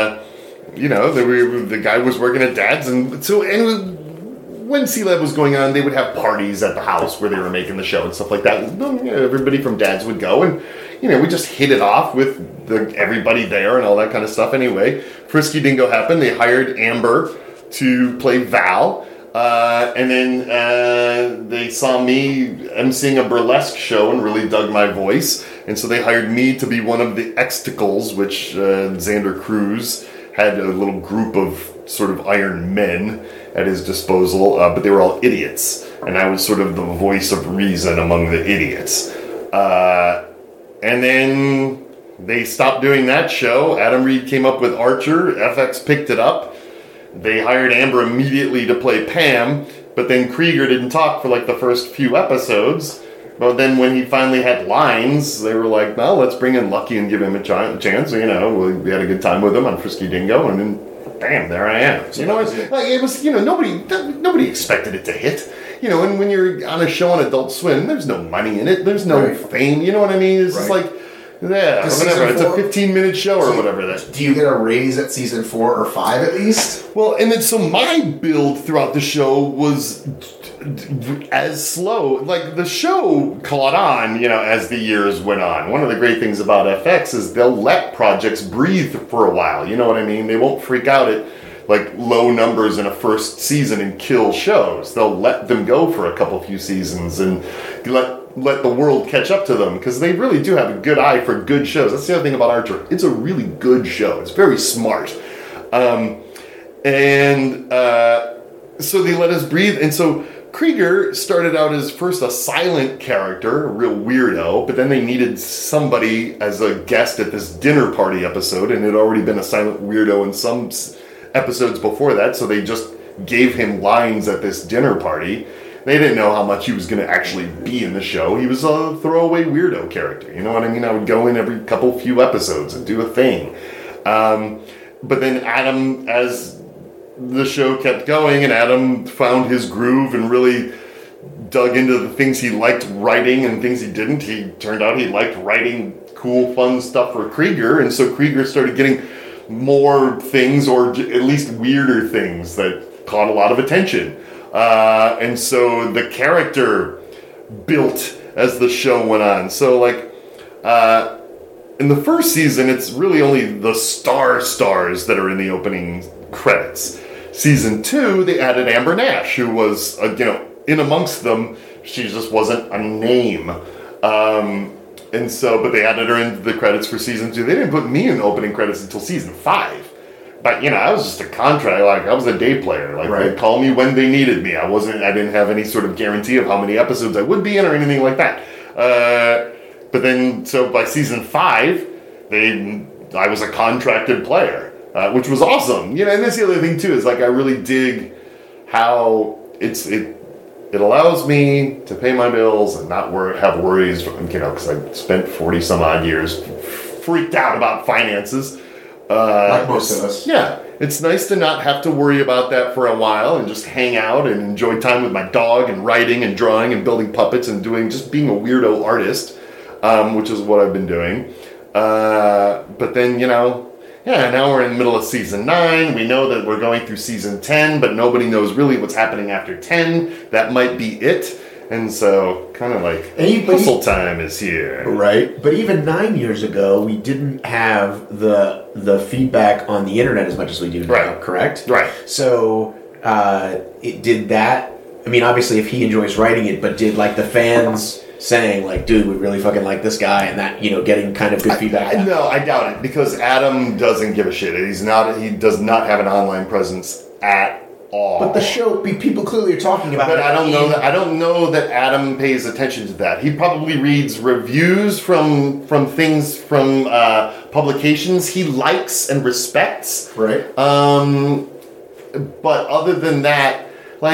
the guy was working at Dad's, and so when C-Lab was going on, they would have parties at the house where they were making the show and stuff like that. Everybody from Dad's would go, and we just hit it off with everybody there and all that kind of stuff. Anyway, Frisky Dingo happened. They hired Amber to play Val, and then they saw me emceeing a burlesque show and really dug my voice, and so they hired me to be one of the Xticles, which Xander Cruz had a little group of sort of iron men at his disposal, but they were all idiots. And I was sort of the voice of reason among the idiots. And then they stopped doing that show. Adam Reed came up with Archer. FX picked it up. They hired Amber immediately to play Pam, but then Krieger didn't talk for the first few episodes. But then when he finally had lines, they were like, no, let's bring in Lucky and give him a chance. We had a good time with him on Frisky Dingo, and then, bam, there I am. It was, nobody expected it to hit. And when you're on a show on Adult Swim, there's no money in it. There's no fame, you know what I mean? It's just whatever. It's a 15-minute show or whatever. Do you get a raise at season 4 or 5 at least? Well, and then so my build throughout the show was as slow. The show caught on, as the years went on. One of the great things about FX is they'll let projects breathe for a while. You know what I mean? They won't freak out at low numbers in a first season and kill shows. They'll let them go for a few seasons and let the world catch up to them, because they really do have a good eye for good shows. That's the other thing about Archer. It's a really good show. It's very smart. So they let us breathe, and so Krieger started out as first a silent character, a real weirdo, but then they needed somebody as a guest at this dinner party episode, and it had already been a silent weirdo in some episodes before that, so they just gave him lines at this dinner party. They didn't know how much he was going to actually be in the show. He was a throwaway weirdo character, you know what I mean? I would go in every few episodes and do a thing. But then Adam, as the show kept going and Adam found his groove and really dug into the things he liked writing and things he didn't, turned out he liked writing cool, fun stuff for Krieger, and so Krieger started getting more things, or at least weirder things that caught a lot of attention. And so the character built as the show went on. So in the first season, it's really only the stars that are in the opening credits. Season 2, they added Amber Nash, who was, in amongst them. She just wasn't a name. And so, but they added her into the credits for season 2. They didn't put me in the opening credits until season 5. But, I was just a contract, I was a day player. Right. They'd call me when they needed me. I didn't have any sort of guarantee of how many episodes I would be in or anything like that. But then, so by season 5, I was a contracted player, which was awesome. And that's the other thing too, is I really dig how it allows me to pay my bills and not have worries, because I spent 40 some odd years freaked out about finances. Like most of us. Yeah. It's nice to not have to worry about that for a while and just hang out and enjoy time with my dog and writing and drawing and building puppets and just being a weirdo artist, which is what I've been doing. But then, now we're in the middle of season 9. We know that we're going through season 10, but nobody knows really what's happening after 10. That might be it. And so, kind of puzzle time is here. Right. But even 9 years ago, we didn't have the feedback on the internet as much as we do now, right. Correct? Right. So, it did that. I mean, obviously, if he enjoys writing it, but did, the fans saying, dude, we really fucking like this guy, and that, getting kind of good feedback? No, I doubt it, because Adam doesn't give a shit. He does not have an online presence at all. But the show, people clearly are talking about it. But I don't know that Adam pays attention to that. He probably reads reviews from things from publications he likes and respects. Right. But other than that,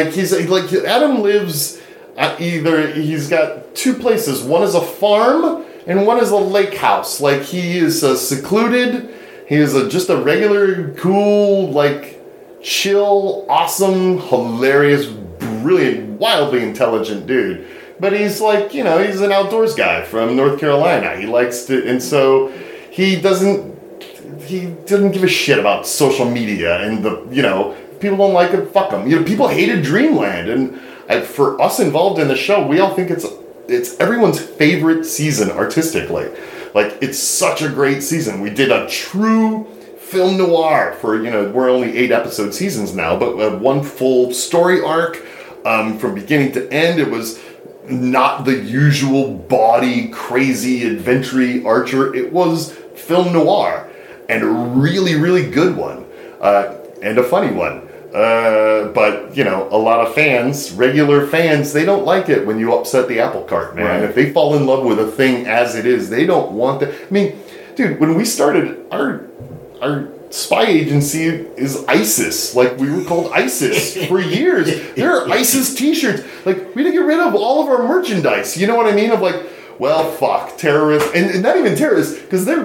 Adam lives he's got 2 places. One is a farm and one is a lake house. He is secluded. He is just a regular, cool, chill, awesome, hilarious, brilliant, wildly intelligent dude. But he's he's an outdoors guy from North Carolina. He likes to, and so he doesn't give a shit about social media and people don't like it, fuck them. People hated Dreamland, and for us involved in the show, we all think it's everyone's favorite season artistically. It's such a great season. We did a true film noir for, we're only 8 episode seasons now, but one full story arc from beginning to end. It was not the usual bawdy, crazy, adventure-y Archer. It was film noir, and a really, really good one, and a funny one. But, a lot of fans, regular fans, they don't like it when you upset the apple cart, man. Right. If they fall in love with a thing as it is, they don't want that. I mean, dude, when we started, our spy agency is ISIS. We were called ISIS for years. There are ISIS t-shirts. We had to get rid of all of our merchandise. You know what I mean? Of well, fuck, terrorists. And not even terrorists, because they're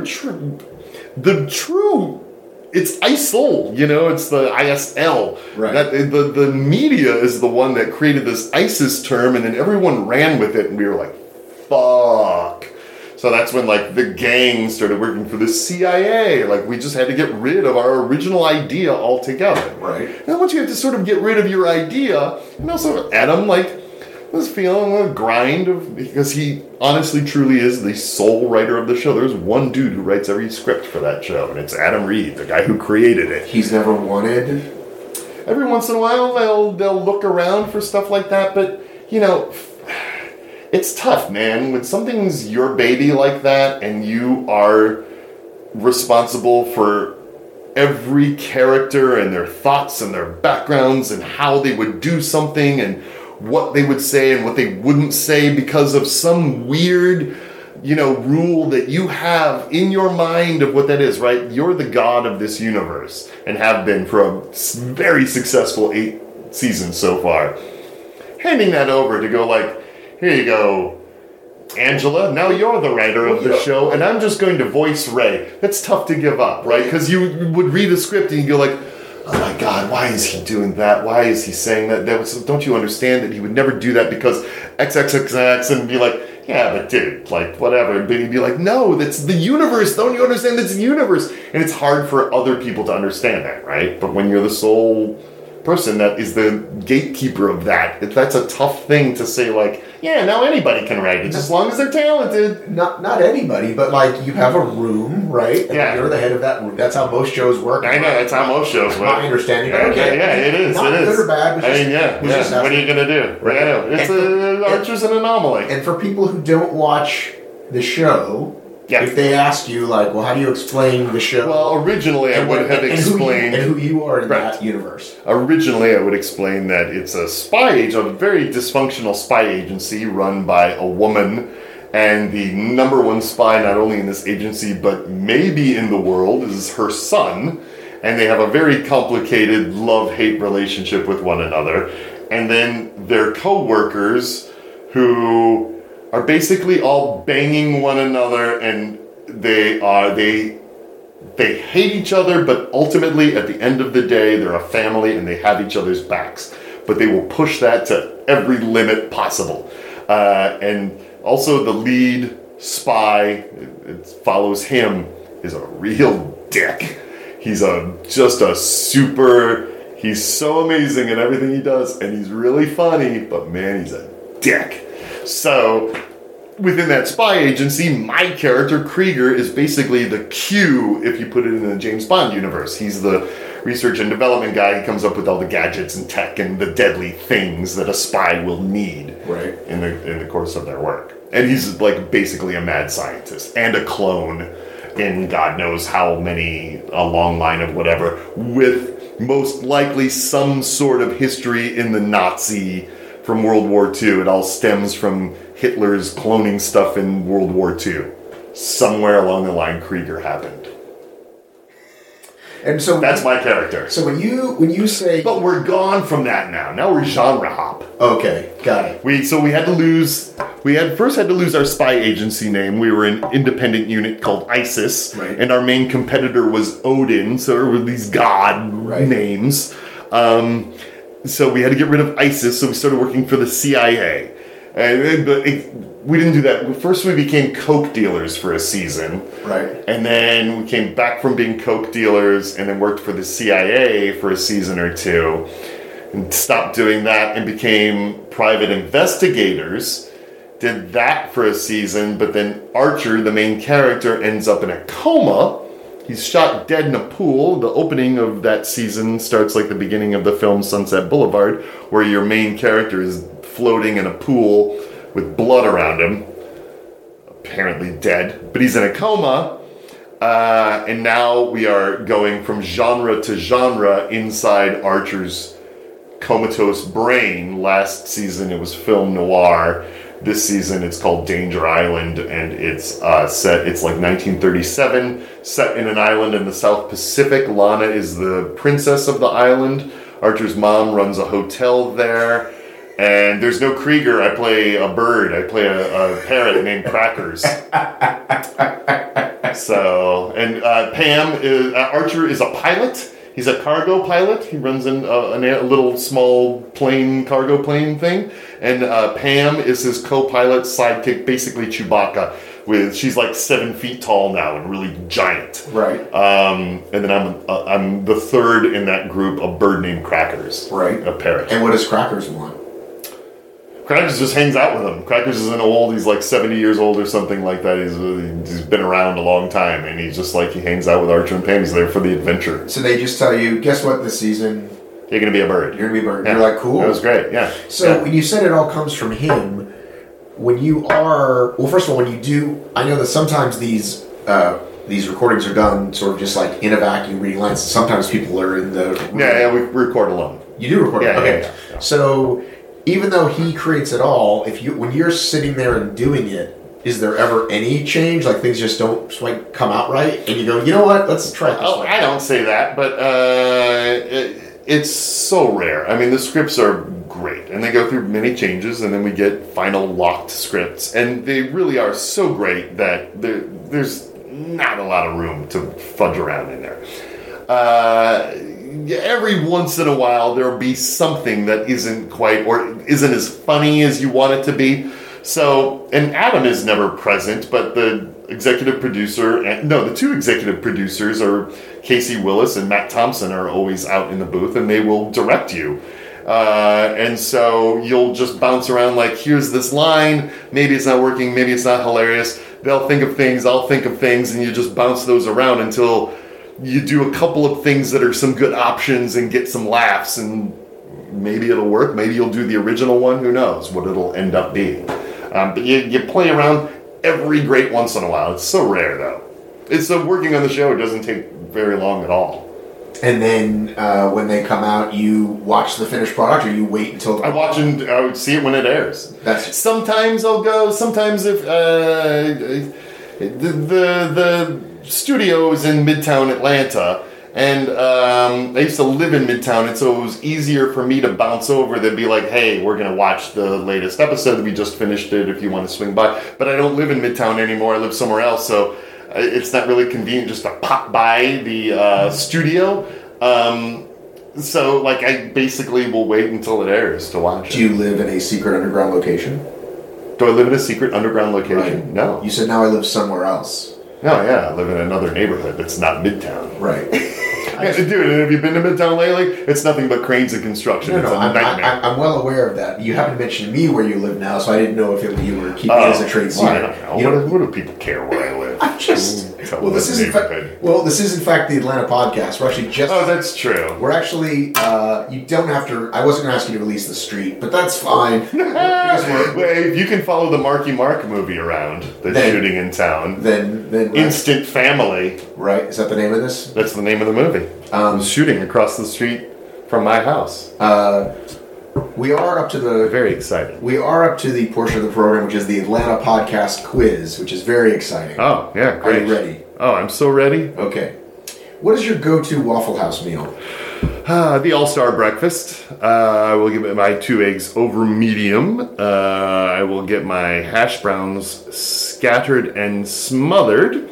it's ISIL, it's the ISL. Right. The media is the one that created this ISIS term, and then everyone ran with it, and we were like, fuck. So that's when, the gang started working for the CIA. We just had to get rid of our original idea altogether. Right. And then once you have to sort of get rid of your idea, and also Adam, was feeling a grind because he honestly, truly is the sole writer of the show. There's one dude who writes every script for that show, and it's Adam Reed, the guy who created it. He's never wanted? Every once in a while, they'll look around for stuff like that, but, it's tough, man. When something's your baby like that and you are responsible for every character and their thoughts and their backgrounds and how they would do something and what they would say and what they wouldn't say because of some weird, rule that you have in your mind of what that is, right? You're the god of this universe and have been for a very successful 8 seasons so far. Handing that over to go like, here you go, Angela, now you're the writer of the show, and I'm just going to voice Ray. That's tough to give up, right? Because you would read the script and you go like, oh my God, why is he doing that? Why is he saying that? Don't you understand that he would never do that because XXXX, and be like, yeah, but dude, like, whatever. But he'd be like, no, that's the universe. Don't you understand that's the universe? And it's hard for other people to understand that, right? But when you're the sole person that is the gatekeeper of that's a tough thing to say, like, yeah, now anybody can write it, as long as they're talented. Not anybody, but like, you have a room, right? And you're the head of that room. That's how most shows work. I know, that's how most shows work. My understanding. Okay, yeah, it is. Not good or bad. What are you going to do? Right. I know. It's Archer's an anomaly. And for people who don't watch the show, yeah. If they ask you, like, well, how do you explain the show? Well, originally I would have explained... And who you are in that universe. Originally I would explain that it's a a very dysfunctional spy agency run by a woman, and the number one spy not only in this agency but maybe in the world is her son, and they have a very complicated love-hate relationship with one another. And then their co-workers who are basically all banging one another, and they hate each other, but ultimately at the end of the day they're a family and they have each other's backs, but they will push that to every limit possible. And also the lead spy, it follows him, is a real dick. He's he's so amazing at everything he does, and he's really funny, but man, he's a dick. So, within that spy agency, my character, Krieger, is basically the Q, if you put it in the James Bond universe. He's the research and development guy. He comes up with all the gadgets and tech and the deadly things that a spy will need in the course of their work. And he's like basically a mad scientist and a clone in God knows how many, a long line of whatever, with most likely some sort of history in the Nazi from World War II. It all stems from Hitler's cloning stuff in World War II. Somewhere along the line, Krieger happened. And so that's my character. So when you say, but we're gone from that now. Now we're genre hop. Okay, got it. We had to lose our spy agency name. We were an independent unit called ISIS, and our main competitor was Odin. So there were these god names. So we had to get rid of ISIS. So we started working for the CIA. But we didn't do that. First, we became coke dealers for a season. Right. And then we came back from being coke dealers and then worked for the CIA for a season or two. And stopped doing that and became private investigators. Did that for a season, but then Archer, the main character, ends up in a coma. He's shot dead in a pool. The opening of that season starts like the beginning of the film Sunset Boulevard, where your main character is floating in a pool with blood around him, apparently dead, but he's in a coma, and now we are going from genre to genre inside Archer's comatose brain. Last season it was film noir. This season it's called Danger Island, and it's it's like 1937, set in an island in the South Pacific. Lana is the princess of the island. Archer's mom runs a hotel there. And there's no Krieger. I play a bird. I play a parrot named Crackers. So, and Archer is a pilot. He's a cargo pilot. He runs in a little small plane, cargo plane thing. And Pam is his co-pilot sidekick, basically Chewbacca. She's like 7 feet tall now and really giant. Right. And then I'm the third in that group, a bird named Crackers. Right. A parrot. And what does Crackers want? Crackers just hangs out with him. Crackers is he's like 70 years old or something like that. He's been around a long time, and he's just like, he hangs out with Archer and Pam. He's there for the adventure. So they just tell you, guess what, this season? You're going to be a bird. You're going to be a bird. Yeah. You're like, cool. That was great, yeah. So when you said it all comes from him, when you are, well, first of all, when you do, I know that sometimes these recordings are done sort of just like in a vacuum, reading lines. Sometimes people are in the room. Yeah, we record alone. You do record alone? Okay. Yeah. So even though he creates it all, when you're sitting there and doing it, is there ever any change? Like things just don't quite come out right, and you go, you know what? Let's try this. Oh, I don't say that, but it's so rare. I mean, the scripts are great, and they go through many changes, and then we get final locked scripts, and they really are so great that there's not a lot of room to fudge around in there. Every once in a while, there'll be something that isn't quite, or isn't as funny as you want it to be. So, and Adam is never present, but the executive producer, the two executive producers are Casey Willis and Matt Thompson are always out in the booth, and they will direct you. And so you'll just bounce around like, here's this line, maybe it's not working, maybe it's not hilarious. They'll think of things, I'll think of things, and you just bounce those around until you do a couple of things that are some good options and get some laughs, and maybe it'll work, maybe you'll do the original one, who knows what it'll end up being. But you play around every great once in a while. It's so rare, though. It's working on the show. It doesn't take very long at all. And then when they come out, you watch the finished product, or you wait until... I watch and I would see it when it airs. Sometimes I'll go. Sometimes if the studio is in Midtown Atlanta, and I used to live in Midtown, and so it was easier for me to bounce over. They'd be like, hey, we're going to watch the latest episode. We just finished it if you want to swing by. But I don't live in Midtown anymore. I live somewhere else, so it's not really convenient just to pop by the studio. So, like, I basically will wait until it airs to watch it. Do you live in a secret underground location? Do I live in a secret underground location? Right. No. You said now I live somewhere else. No, yeah, I live in another neighborhood that's not Midtown. Right. Dude, have you been to Midtown lately? It's nothing but cranes and construction. It's a nightmare. I'm well aware of that. You haven't mentioned to me where you live now, so I didn't know if you were keeping it as a trade secret. I don't know. What do people care where I live? I'm just... this is in fact the Atlanta podcast. We're actually just... Oh, that's true. We're actually... you don't have to... I wasn't going to ask you to release the street, but that's fine. If you can follow the Marky Mark movie around that's shooting in town, then Instant Family. Right? Is that the name of this? That's the name of the movie. It's shooting across the street from my house. We are up to the... Very exciting. We are up to the portion of the program which is the Atlanta Podcast Quiz, which is very exciting. Oh, yeah, great. Are you ready? Oh, I'm so ready. Okay. What is your go-to Waffle House meal? The All-Star Breakfast. I will give it my 2 eggs over medium. I will get my hash browns scattered and smothered.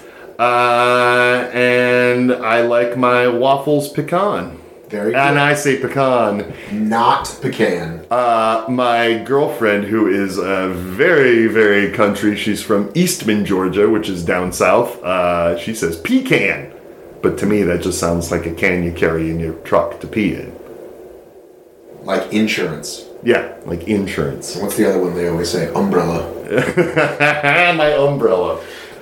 And I like my waffles pecan. Very good. And I say pecan. Not pecan. My girlfriend, who is very, very country, she's from Eastman, Georgia, which is down south, she says pecan. But to me, that just sounds like a can you carry in your truck to pee in. Like insurance. Yeah, like insurance. What's the other one they always say? Umbrella. My umbrella.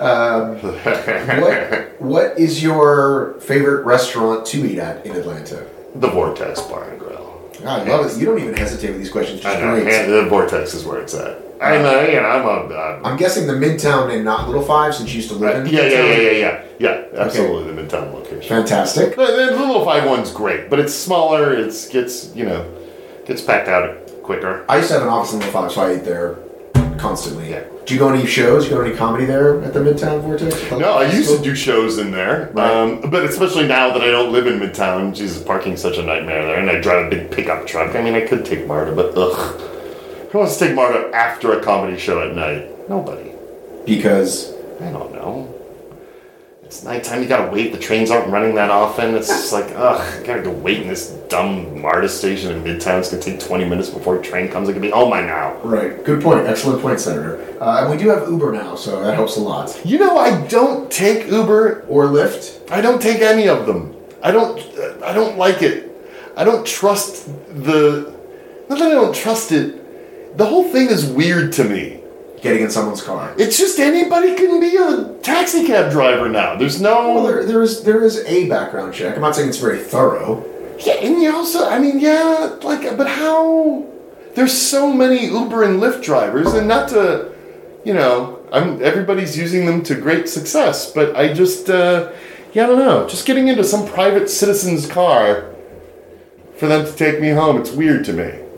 What is your favorite restaurant to eat at in Atlanta? The Vortex Bar and Grill. I love it. You don't even hesitate with these questions. Just great. The Vortex is where it's at. I'm guessing the Midtown and not Little Five, since you used to live in Midtown. Yeah, absolutely, okay. The Midtown location. Fantastic. The Little Five one's great, but it's smaller. It gets packed out quicker. I used to have an office in Little Five, so I ate there constantly. Yeah. Do you go to any shows? Do you go to any comedy there at the Midtown Vortex? No, I used to do shows in there, right. But especially now that I don't live in Midtown, Jesus, parking's such a nightmare there, and I drive a big pickup truck. I mean, I could take Marta, but ugh. Who wants to take Marta after a comedy show at night? Nobody. Because? I don't know. It's nighttime, you gotta wait, the trains aren't running that often. It's just like, ugh, I gotta go wait in this dumb MARTA station in Midtown. It's gonna take 20 minutes before a train comes. I could be home by now. Right, good point, excellent point, Senator. And we do have Uber now, so that helps a lot. You know, I don't take Uber or Lyft. I don't take any of them. I don't like it. I don't trust not that I don't trust it. The whole thing is weird to me. Getting in someone's car. It's just anybody can be a taxi cab driver now. There's no... Well, there is a background check. I'm not saying it's very thorough. Yeah, and you also, but how... There's so many Uber and Lyft drivers, and not to, everybody's using them to great success, but I just, I don't know. Just getting into some private citizen's car for them to take me home, it's weird to me.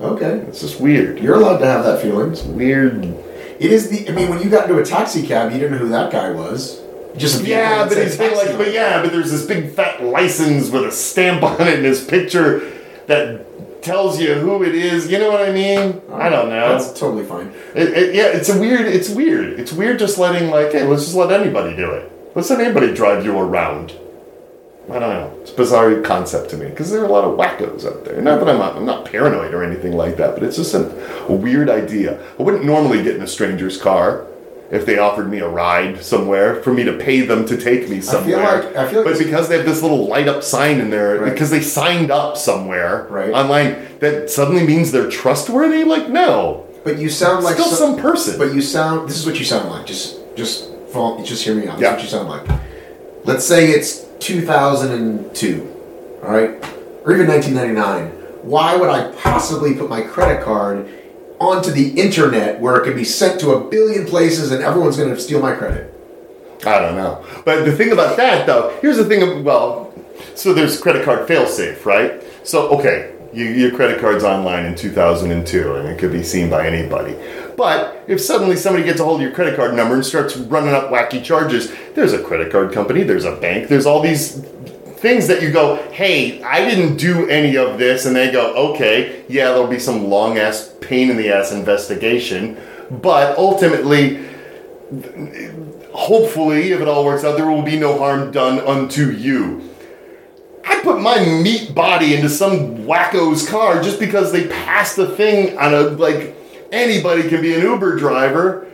Okay. It's just weird. You're allowed to have that feeling. It's weird. It is when you got into a taxi cab, you didn't know who that guy was. Just a vehicle that but said he's been taxi. but there's this big fat license with a stamp on it and his picture that tells you who it is. You know what I mean? I don't know. That's totally fine. It's weird. It's weird just letting hey, let's just let anybody do it. Let's let anybody drive you around. I don't know. It's a bizarre concept to me because there are a lot of wackos out there. Not that I'm not paranoid or anything like that, but it's just a weird idea. I wouldn't normally get in a stranger's car if they offered me a ride somewhere for me to pay them to take me somewhere. I feel like but because they have this little light up sign in there, right. because they signed up somewhere online, that suddenly means they're trustworthy. No. But you sound like still some person. But you sound. This is what you sound like. Just hear me out. This is what you sound like. Let's say it's 2002, all right, or even 1999. Why would I possibly put my credit card onto the internet where it can be sent to a billion places and everyone's going to steal my credit? I don't know. But the thing about that, though, here's the thing. So there's credit card fail-safe, right? So, okay, your credit card's online in 2002, and it could be seen by anybody. But if suddenly somebody gets a hold of your credit card number and starts running up wacky charges, there's a credit card company, there's a bank, there's all these things that you go, hey, I didn't do any of this, and they go, okay, yeah, there'll be some long-ass, pain-in-the-ass investigation, but ultimately, hopefully, if it all works out, there will be no harm done unto you. I put my meat body into some wacko's car just because they passed a thing on anybody can be an Uber driver.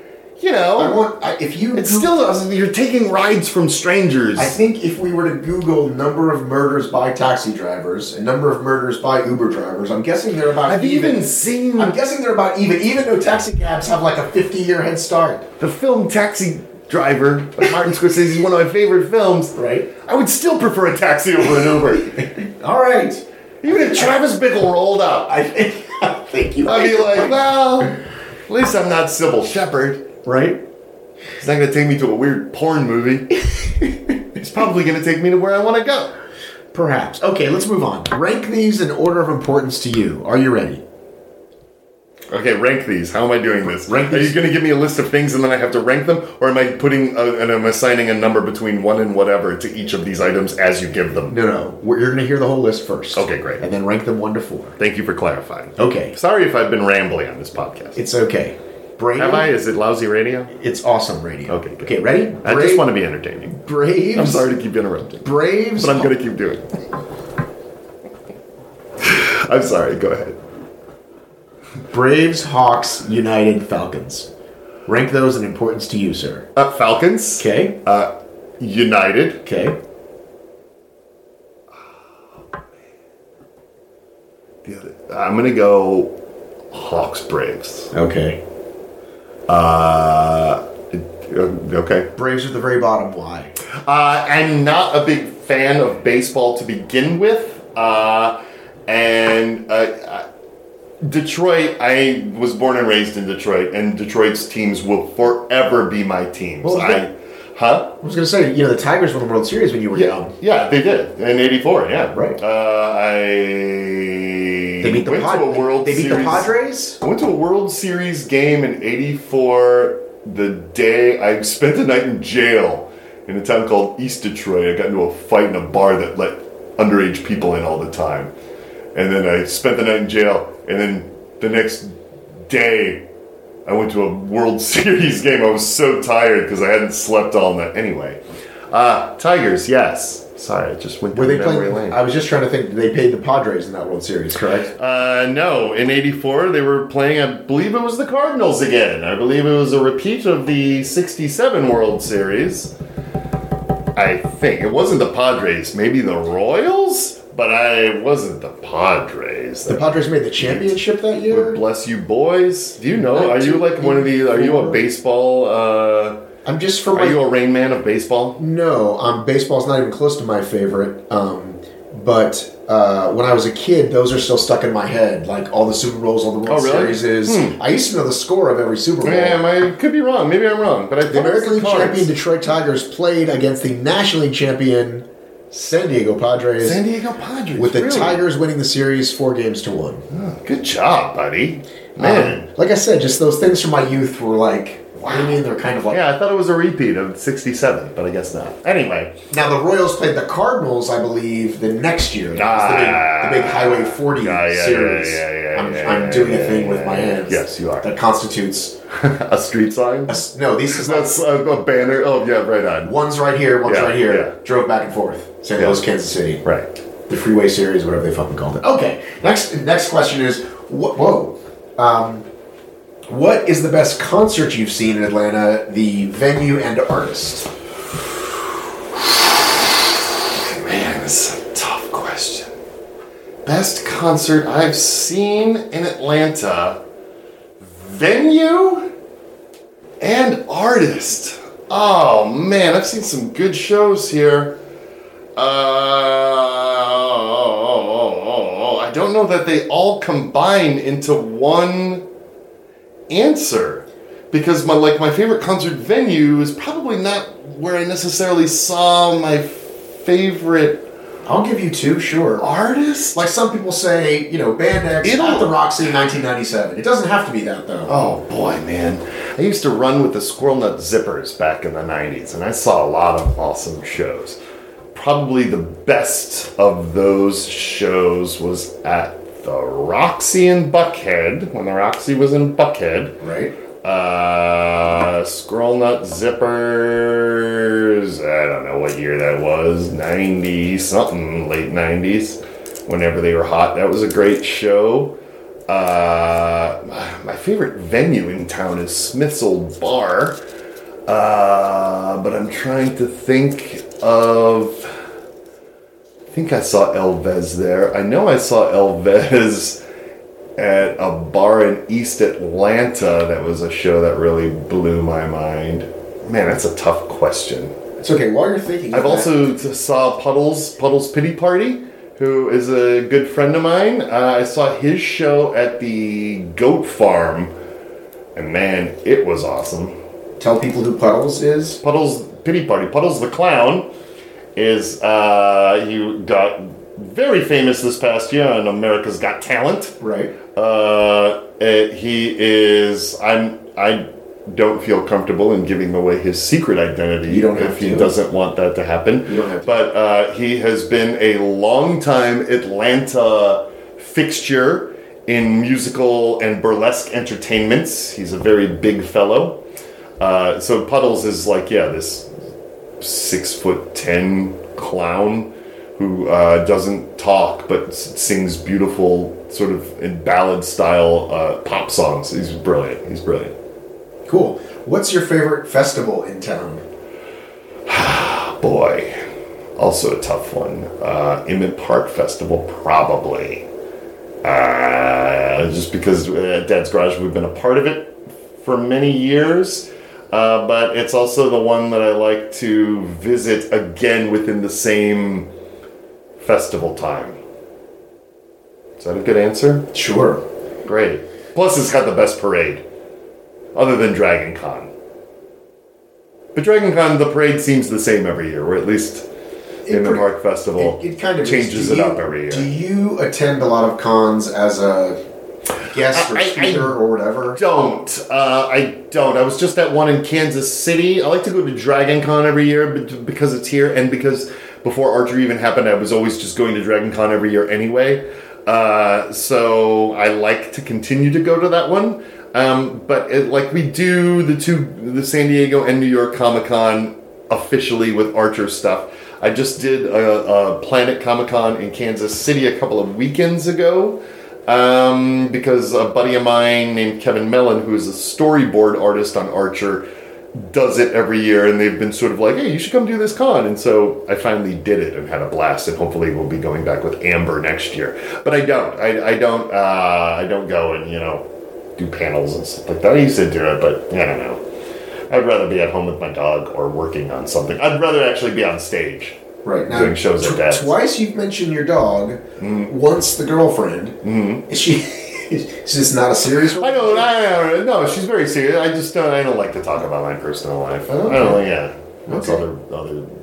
You're taking rides from strangers. I think if we were to Google number of murders by taxi drivers and number of murders by Uber drivers, I'm guessing they're about I'm guessing they're about even though taxi cabs have like a 50-year head start. The film Taxi Driver by Martin Scorsese is one of my favorite films. Right. I would still prefer a taxi over an Uber. All right. Even if Travis Bickle rolled up, I think you. I'd be like, well, at least I'm not Sybil Shepherd. Right? He's not going to take me to a weird porn movie. He's probably going to take me to where I want to go. Perhaps. Okay, let's move on. Rank these in order of importance to you. Are you ready? Okay, rank these. How am I doing this? Rank these. Are you going to give me a list of things and then I have to rank them? Or am I I'm assigning a number between 1 and whatever to each of these items as you give them? No. You're going to hear the whole list first. Okay, great. And then rank them 1 to 4. Thank you for clarifying. Okay. Sorry if I've been rambling on this podcast. It's okay. Brave. Have I? Is it lousy radio? It's awesome radio. Okay, good. Okay, ready? I just want to be entertaining. Braves. I'm sorry to keep interrupting. Braves. But I'm going to keep doing it. I'm sorry. Go ahead. Braves, Hawks, United, Falcons. Rank those in importance to you, sir. Falcons. Okay. United. Okay. I'm going to go Hawks, Braves. Okay. Okay. Braves at the very bottom. Why? I'm not a big fan of baseball to begin with. Detroit, I was born and raised in Detroit, and Detroit's teams will forever be my teams. Well, I was going to say, the Tigers won the World Series when you were young. Yeah, they did. In 84, yeah. Right. They beat the Padres? I went to a World Series game in 84 the day I spent the night in jail in a town called East Detroit. I got into a fight in a bar that let underage people in all the time. And then I spent the night in jail. And then the next day, I went to a World Series game. I was so tired because I hadn't slept all night. Anyway, Tigers, yes. Sorry, I just went down memory lane. I was just trying to think, they paid the Padres in that World Series, correct? No. In 84, they were playing, I believe it was the Cardinals again. I believe it was a repeat of the 67 World Series. I think. It wasn't the Padres. Maybe the Royals? But it wasn't the Padres. The Padres made the championship that year? Bless you, boys. Do you know? Are you like one of these? Are you a baseball? I'm just Are you a Rain Man of baseball? No, baseball's not even close to my favorite. But when I was a kid, those are still stuck in my head. Like all the Super Bowls, all the World Series is. I used to know the score of every Super Bowl. Yeah, I could be wrong. Maybe I'm wrong. But the American League champion Detroit Tigers played against the National League champion San Diego Padres. San Diego Padres. With the really? Tigers winning the series 4-1. Oh, good job, buddy. Man. Like I said, just those things from my youth were like, wow. I mean, they're kind of like... Yeah, I thought it was a repeat of 67, but I guess not. Anyway. Now, the Royals played the Cardinals, I believe, the next year. That was the big Highway 40 series. I'm doing a thing with my hands. Yes, you are. That constitutes... a street sign? No, this is... That's a banner. Oh, yeah, right on. One's right here, one's right here. Yeah. Drove back and forth. St. Louis, Kansas City. Right. The Freeway Series, whatever they fucking called it. Okay, next question is... what is the best concert you've seen in Atlanta, the venue and artist? Man, this is a tough question. Best concert I've seen in Atlanta, venue and artist. Oh man, I've seen some good shows here. I don't know that they all combine into one answer, because my favorite concert venue is probably not where I necessarily saw my favorite. I'll give you two, sure. Artist? Like some people say, Band X at the Roxy in 1997. It doesn't have to be that, though. Oh, boy, man. I used to run with the Squirrel Nut Zippers back in the 90s, and I saw a lot of awesome shows. Probably the best of those shows was at the Roxy in Buckhead, when the Roxy was in Buckhead. Right. Squirrel Nut Zippers, I don't know what year that was, 90-something, late 90s, whenever they were hot. That was a great show. My favorite venue in town is Smith's Old Bar, but I'm trying to think of... I think I saw Elvez there. I know I saw Elvez at a bar in East Atlanta. That was a show that really blew my mind. Man, that's a tough question. It's okay. While you're thinking, I've also saw Puddles Pity Party, who is a good friend of mine. I saw his show at the Goat Farm, and man, it was awesome. Tell people who Puddles is. Puddles Pity Party. Puddles the Clown is you got very famous this past year on America's Got Talent. Right. He is. I don't feel comfortable in giving away his secret identity. You don't have if he doesn't want that to happen. You don't have to. But he has been a long-time Atlanta fixture in musical and burlesque entertainments. He's a very big fellow. So Puddles is this 6'10" clown who doesn't talk but sings beautiful sort of in ballad style pop songs. He's brilliant. Cool. What's your favorite festival in town? Boy, also a tough one. Emmett Park Festival, probably. Just because at Dad's Garage we've been a part of it for many years. But it's also the one that I like to visit again within the same festival time. Is that a good answer? Sure. Great. Plus, it's got the best parade, other than Dragon Con. But Dragon Con, the parade seems the same every year, or at least in the Park Festival, it kind of changes it up every year. Do you attend a lot of cons as a guest or speaker or whatever? I don't. I was just at one in Kansas City. I like to go to Dragon Con every year because it's here, and because before Archer even happened, I was always just going to Dragon Con every year anyway. So I like to continue to go to that one. But we do the San Diego and New York Comic-Con officially with Archer stuff. I just did a Planet Comic-Con in Kansas City a couple of weekends ago. Because a buddy of mine named Kevin Mellon, who is a storyboard artist on Archer, does it every year, and they've been sort of like, hey, you should come do this con. And so I finally did it and had a blast, and hopefully we'll be going back with Amber next year. But I don't. I don't go and, do panels and stuff like that. I used to do it, but I don't know. I'd rather be at home with my dog or working on something. I'd rather actually be on stage. Right. Now, doing shows at Dad's. Twice you've mentioned your dog. Mm-hmm. Once the girlfriend. Mm-hmm. Is she... Is this not a serious one? I don't. No, she's very serious. I don't like to talk about my personal life. Okay. I don't. Yeah, that's other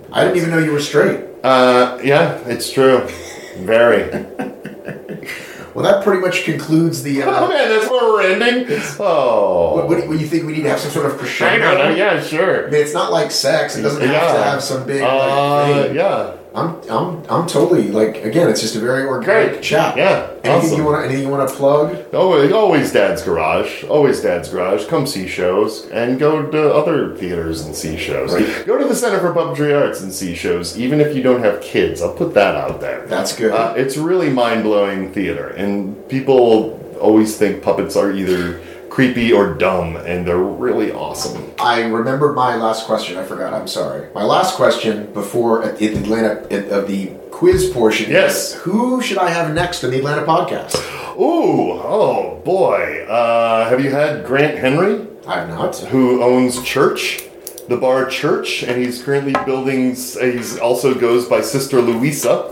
I didn't even know you were straight. Yeah, it's true. Very. Well, that pretty much concludes the... oh, man, that's where we're ending? Oh. What do you think? We need to have some sort of crescendo? I don't know. Yeah, sure. I mean, it's not like sex. It doesn't have to have some big thing. Yeah. I'm totally again. It's just a very organic chat. Yeah. Anything you want to plug? Always Dad's Garage. Always Dad's Garage. Come see shows and go to other theaters and see shows. Right. Go to the Center for Puppetry Arts and see shows, even if you don't have kids. I'll put that out there. That's good. It's really mind-blowing theater, and people always think puppets are either creepy or dumb, and they're really awesome. I remembered my last question. I forgot. I'm sorry. My last question before at the Atlanta of the quiz portion. Yes. Who should I have next in the Atlanta podcast? Ooh, oh boy. Have you had Grant Henry? I have not. Who owns Church, the bar Church, and he's currently building. He's also goes by Sister Louisa.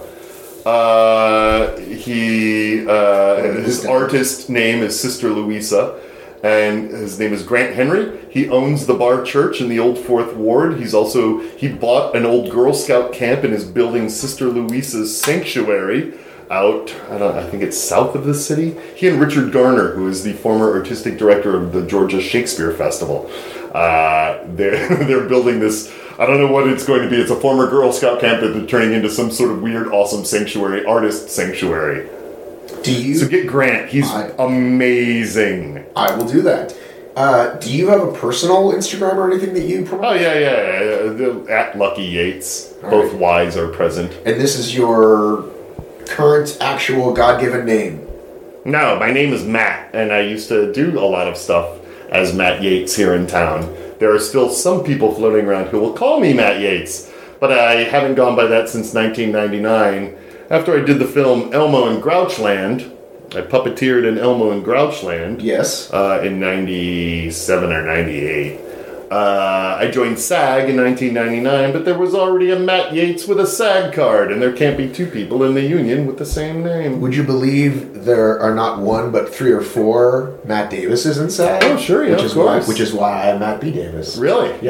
His artist name is Sister Louisa. And his name is Grant Henry. He owns the bar Church in the Old Fourth Ward. He bought an old Girl Scout camp and is building Sister Louisa's Sanctuary out, I think it's south of the city. He and Richard Garner, who is the former artistic director of the Georgia Shakespeare Festival, they're building this. I don't know what it's going to be. It's a former Girl Scout camp that they're turning into some sort of weird, awesome sanctuary, artist sanctuary. So get Grant. He's amazing. I will do that. Do you have a personal Instagram or anything that you promote? Oh, yeah. At Lucky Yates. Both Y's are present. And this is your current, actual, God-given name? No, my name is Matt, and I used to do a lot of stuff as Matt Yates here in town. There are still some people floating around who will call me Matt Yates, but I haven't gone by that since 1999. After I did the film Elmo and Grouchland, I puppeteered in Elmo and Grouchland. Yes. In 97 or 98. I joined SAG in 1999, but there was already a Matt Yates with a SAG card, and there can't be two people in the union with the same name. Would you believe there are not one, but 3 or 4 Matt Davises in SAG? Oh, sure, yeah, Which is why I'm Matt B. Davis. Really? Yeah.